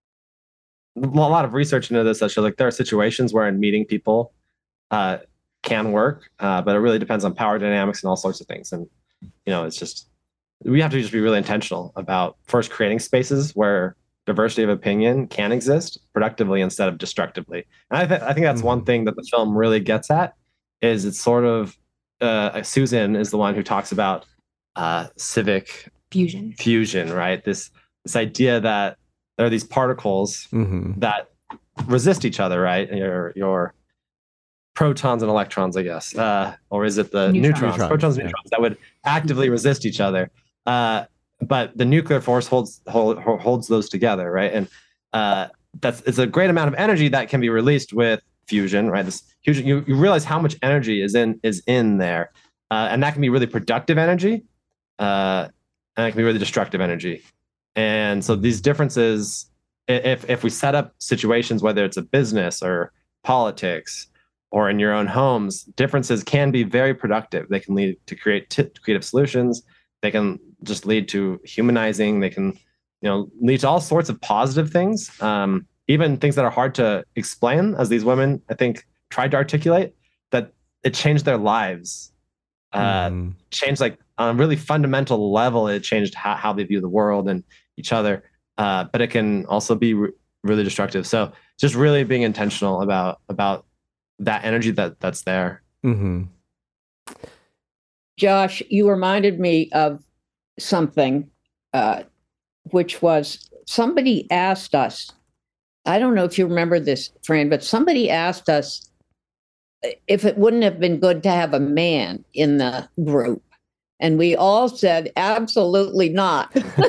a lot of research into this that shows like there are situations where in meeting people uh, can work, uh, but it really depends on power dynamics and all sorts of things. And, you know, it's just, we have to just be really intentional about first creating spaces where diversity of opinion can exist productively instead of destructively. And I, th- I think that's mm-hmm. one thing that the film really gets at, is it's sort of, uh, Susan is the one who talks about uh, civic fusion, fusion, right? This, this idea that there are these particles mm-hmm. that resist each other, right? Your, your, protons and electrons, I guess, uh, or is it the neutrons, neutrons protons and yeah. neutrons that would actively resist each other? Uh, but the nuclear force holds hold, holds those together, right? And uh, that's it's a great amount of energy that can be released with fusion, right? This huge, you, you realize how much energy is in is in there, uh, and that can be really productive energy, uh, and it can be really destructive energy. And so these differences, if if we set up situations, whether it's a business or politics, or in your own homes, differences can be very productive. They can lead to create t- creative solutions. They can just lead to humanizing. They can, you know, lead to all sorts of positive things, um, even things that are hard to explain, as these women, I think, tried to articulate, that it changed their lives. Uh, mm. Changed, like, on a really fundamental level, it changed how, how they view the world and each other. Uh, but it can also be re- really destructive. So just really being intentional about about that energy that that's there. Mm-hmm. Josh, you reminded me of something, uh, which was somebody asked us, I don't know if you remember this, Fran, but somebody asked us if it wouldn't have been good to have a man in the group. And we all said, absolutely not.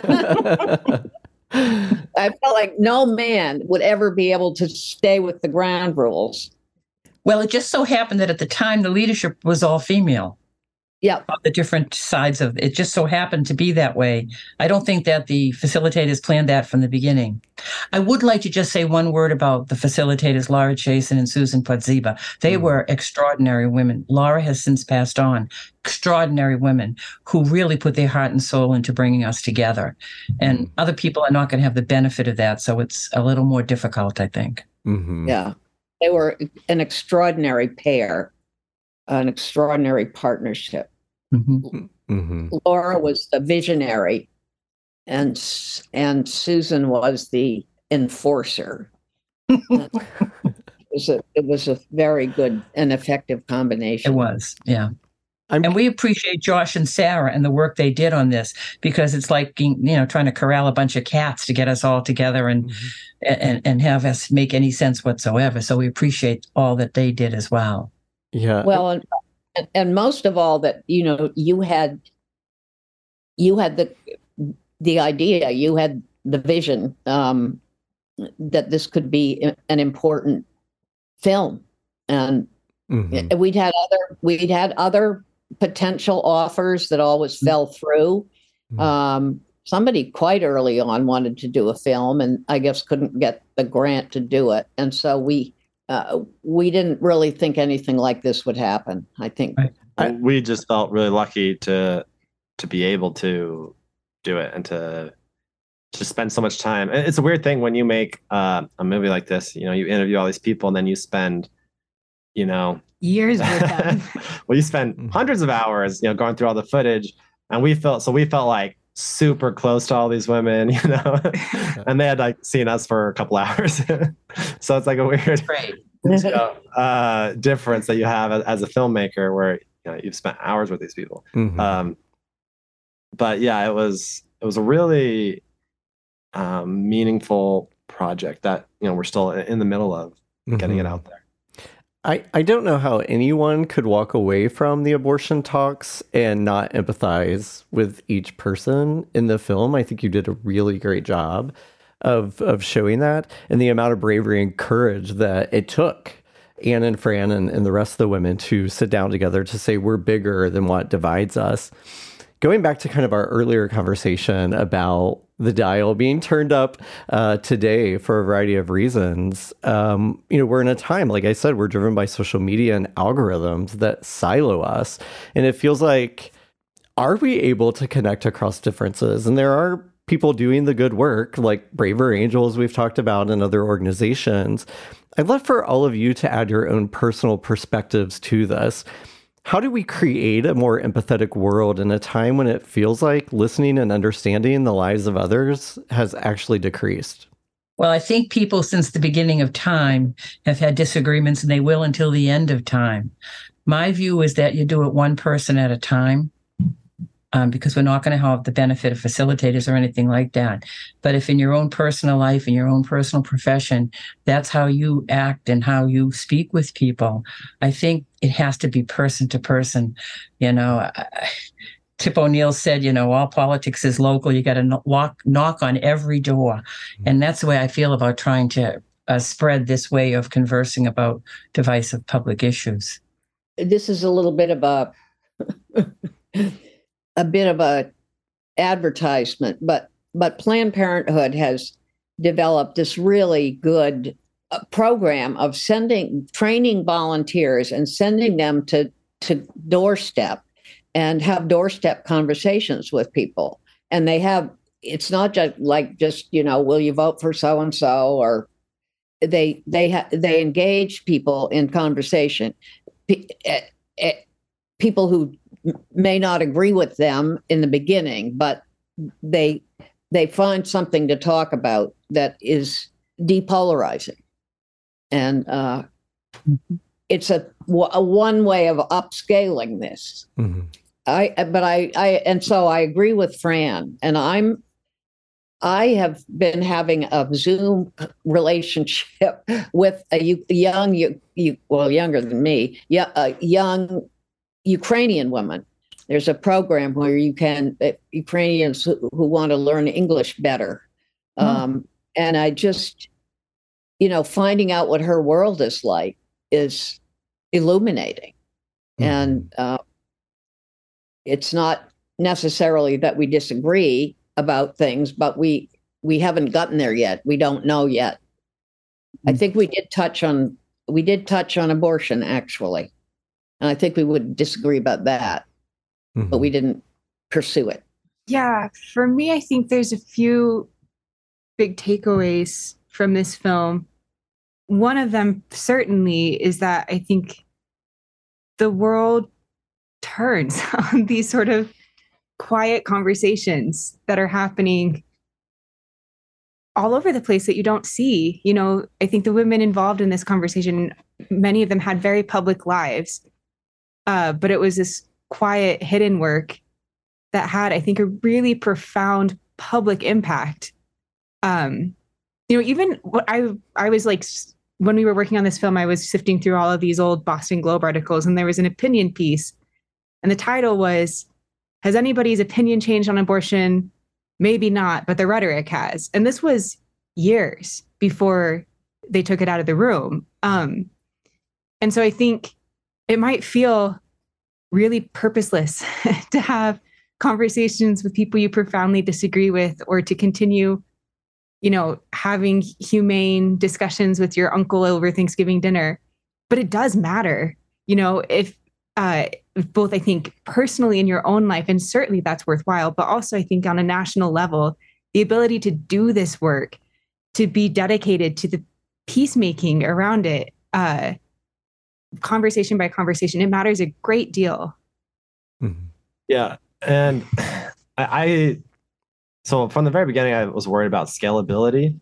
I felt like no man would ever be able to stay with the ground rules. Well, it just so happened that at the time, the leadership was all female. Yeah. The different sides of it just so happened to be that way. I don't think that the facilitators planned that from the beginning. I would like to just say one word about the facilitators, Laura Chasen and Susan Podziba. They mm. were extraordinary women. Laura has since passed on. Extraordinary women who really put their heart and soul into bringing us together. And mm. other people are not going to have the benefit of that. So it's a little more difficult, I think. Mm-hmm. Yeah. They were an extraordinary pair, an extraordinary partnership. Mm-hmm. Mm-hmm. Laura was the visionary, and and Susan was the enforcer. it was a it was a very good and effective combination. It was, yeah. I'm, and we appreciate Josh and Sarah and the work they did on this, because it's like, you know, trying to corral a bunch of cats to get us all together and mm-hmm. and, and have us make any sense whatsoever. So we appreciate all that they did as well. Yeah. Well, and, and most of all, that, you know, you had you had the the idea, you had the vision um, that this could be an important film, and mm-hmm. we'd had other we'd had other. potential offers that always fell through. Um, somebody quite early on wanted to do a film, and I guess couldn't get the grant to do it. And so we uh, we didn't really think anything like this would happen. I think I, we just felt really lucky to to be able to do it and to to spend so much time. It's a weird thing when you make uh, a movie like this. You know, you interview all these people, and then you spend you know, years with them. we spent hundreds of hours, you know, going through all the footage, and we felt so we felt like super close to all these women, you know, and they had like seen us for a couple hours. So it's like a weird you know, uh, difference that you have as, as a filmmaker, where you know you've spent hours with these people. Mm-hmm. Um, but yeah, it was it was a really um, meaningful project that you know we're still in the middle of mm-hmm. getting it out there. I, I don't know how anyone could walk away from the abortion talks and not empathize with each person in the film. I think you did a really great job of of showing that, and the amount of bravery and courage that it took Anne and Fran and, and the rest of the women to sit down together to say we're bigger than what divides us. Going back to kind of our earlier conversation about the dial being turned up uh, today for a variety of reasons, um, you know, we're in a time, like I said, we're driven by social media and algorithms that silo us. And it feels like, are we able to connect across differences? And there are people doing the good work, like Braver Angels we've talked about and other organizations. I'd love for all of you to add your own personal perspectives to this. How do we create a more empathetic world in a time when it feels like listening and understanding the lives of others has actually decreased? Well, I think people since the beginning of time have had disagreements, and they will until the end of time. My view is that you do it one person at a time, um, because we're not going to have the benefit of facilitators or anything like that. But if in your own personal life, in your own personal profession, that's how you act and how you speak with people, I think it has to be person to person. You know, I, Tip O'Neill said, you know, all politics is local. You got to walk, knock on every door. And that's the way I feel about trying to uh, spread this way of conversing about divisive public issues. This is a little bit of a, a bit of a advertisement, but, but Planned Parenthood has developed this really good uh, program of sending, training volunteers and sending them to, to doorstep and have doorstep conversations with people. And they have, it's not just like just, you know, will you vote for so-and-so, or they, they, ha- they engage people in conversation. P- uh, people who may not agree with them in the beginning, but they, they find something to talk about that is depolarizing. And uh, it's a, a one way of upscaling this. Mm-hmm. I, but I, I, and so I agree with Fran, and I'm, I have been having a Zoom relationship with a young, you, you, well, younger than me, yeah, a young Ukrainian woman. There's a program where you can, uh, Ukrainians who, who want to learn English better. Mm. Um, and I just, you know, finding out what her world is like is illuminating. Mm. And, uh, it's not necessarily that we disagree about things, but we we haven't gotten there yet. We don't know yet. I think we did touch on we did touch on abortion, actually, and I think we would disagree about that, mm-hmm. but we didn't pursue it. Yeah, for me, I think there's a few big takeaways from this film. One of them certainly is that I think the world turns on these sort of quiet conversations that are happening all over the place that you don't see. You know, I think the women involved in this conversation, many of them had very public lives, uh, but it was this quiet, hidden work that had, I think, a really profound public impact. Um, you know, even what I, I was like, when we were working on this film, I was sifting through all of these old Boston Globe articles, and there was an opinion piece. And the title was, has anybody's opinion changed on abortion? Maybe not, but the rhetoric has. And this was years before they took it out of the room. Um, and so I think it might feel really purposeless to have conversations with people you profoundly disagree with, or to continue, you know, having humane discussions with your uncle over Thanksgiving dinner. But it does matter, you know, if, Uh, both, I think, personally in your own life, and certainly that's worthwhile, but also I think on a national level, the ability to do this work, to be dedicated to the peacemaking around it, uh, conversation by conversation. It matters a great deal. Mm-hmm. Yeah. And I, I, so from the very beginning, I was worried about scalability.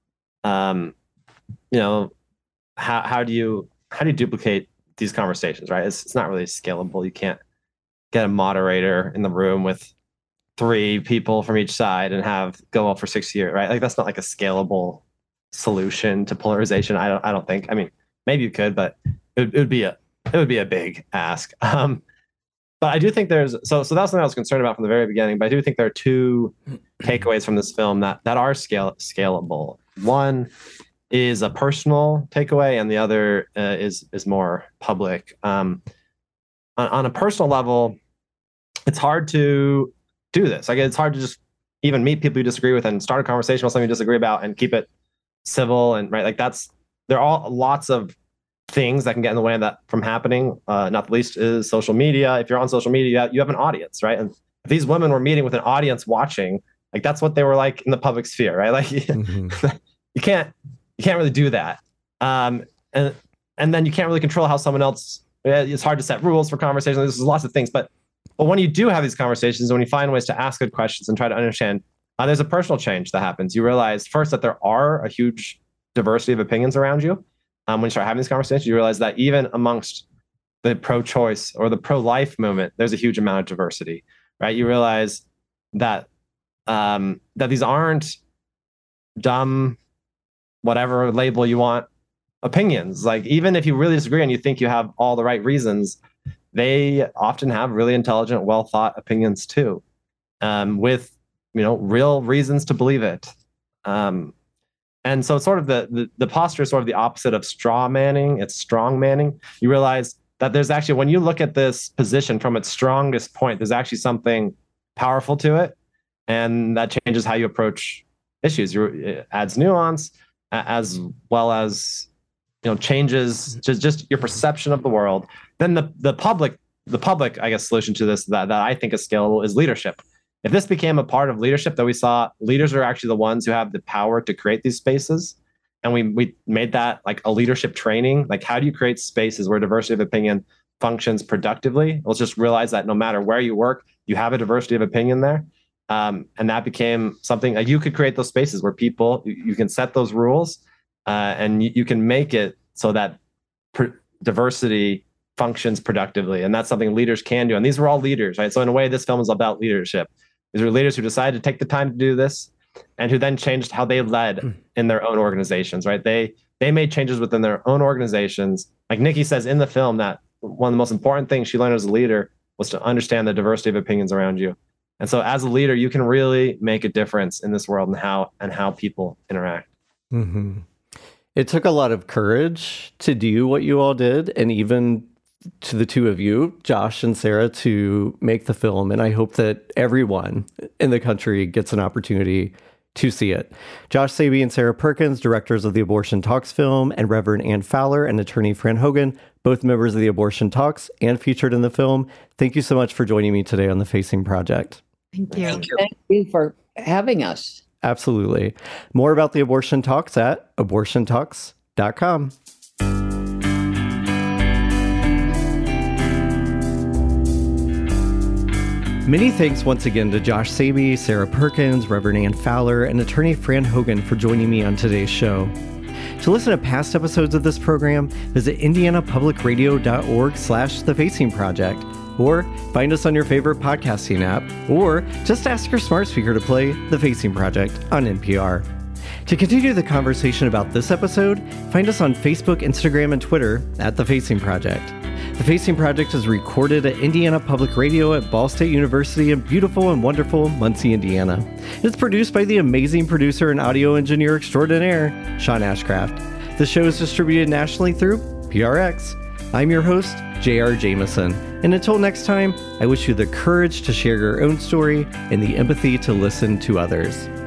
Um, you know, how, how do you, how do you duplicate these conversations, right? It's, it's not really scalable. You can't get a moderator in the room with three people from each side and have go on for six years, right? Like that's not like a scalable solution to polarization. I don't, I don't think, I mean, maybe you could, but it would, it would be a, it would be a big ask. Um, but I do think there's, so, so that's something I was concerned about from the very beginning, but I do think there are two takeaways from this film that, that are scale, scalable. One is a personal takeaway and the other uh, is, is more public. Um, on, on a personal level, it's hard to do this. Like it's hard to just even meet people you disagree with and start a conversation with something you disagree about and keep it civil and right. Like that's, there are all lots of things that can get in the way of that from happening. Uh, not the least is social media. If you're on social media, you have, you have an audience, right? And if these women were meeting with an audience watching, like that's what they were like in the public sphere, right? Like mm-hmm. you can't, you can't really do that. Um, and, and then you can't really control how someone else, it's hard to set rules for conversations. There's lots of things, but, but when you do have these conversations, when you find ways to ask good questions and try to understand, uh, there's a personal change that happens. You realize first that there are a huge diversity of opinions around you. Um, when you start having these conversations, you realize that even amongst the pro-choice or the pro-life movement, there's a huge amount of diversity, right? You realize that um, that these aren't dumb, whatever label you want, opinions. Like even if you really disagree and you think you have all the right reasons, they often have really intelligent, well-thought opinions too, um, with you know real reasons to believe it. Um, And so it's sort of the, the, the posture is sort of the opposite of straw manning. It's strong manning. You realize that there's actually, when you look at this position from its strongest point, there's actually something powerful to it. And that changes how you approach issues. You, it adds nuance as well as, you know, changes just, just your perception of the world. Then the, the public, the public, I guess, solution to this that, that I think is scalable is leadership. If this became a part of leadership, that we saw leaders are actually the ones who have the power to create these spaces. And we we made that like a leadership training. Like, how do you create spaces where diversity of opinion functions productively? Let's just realize that no matter where you work, you have a diversity of opinion there. Um, and that became something like you could create those spaces where people, you, you can set those rules uh, and you, you can make it so that pr- diversity functions productively. And that's something leaders can do. And these were all leaders, right? So in a way, this film is about leadership. These are leaders who decided to take the time to do this and who then changed how they led in their own organizations, right? They they made changes within their own organizations. Like Nikki says in the film that one of the most important things she learned as a leader was to understand the diversity of opinions around you. And so as a leader, you can really make a difference in this world and how and how people interact. Mm-hmm. It took a lot of courage to do what you all did, and even to the two of you, Josh and Sarah, to make the film. And I hope that everyone in the country gets an opportunity to see it. Josh Saby and Sarah Perkins, directors of the Abortion Talks film, and Reverend Ann Fowler and attorney Fran Hogan, both members of the Abortion Talks and featured in the film. Thank you so much for joining me today on the Facing Project. Thank you. Thank you, Thank you for having us. Absolutely. More about the Abortion Talks at abortion talks dot com. Many thanks once again to Josh Saby, Sarah Perkins, Reverend Ann Fowler, and attorney Fran Hogan for joining me on today's show. To listen to past episodes of this program, visit indianapublicradio.org slash The Facing Project, or find us on your favorite podcasting app, or just ask your smart speaker to play The Facing Project on N P R. To continue the conversation about this episode, find us on Facebook, Instagram, and Twitter at The Facing Project. The Facing Project is recorded at Indiana Public Radio at Ball State University in beautiful and wonderful Muncie, Indiana. It's produced by the amazing producer and audio engineer extraordinaire, Sean Ashcraft. The show is distributed nationally through P R X. I'm your host, J R Jameson. And until next time, I wish you the courage to share your own story and the empathy to listen to others.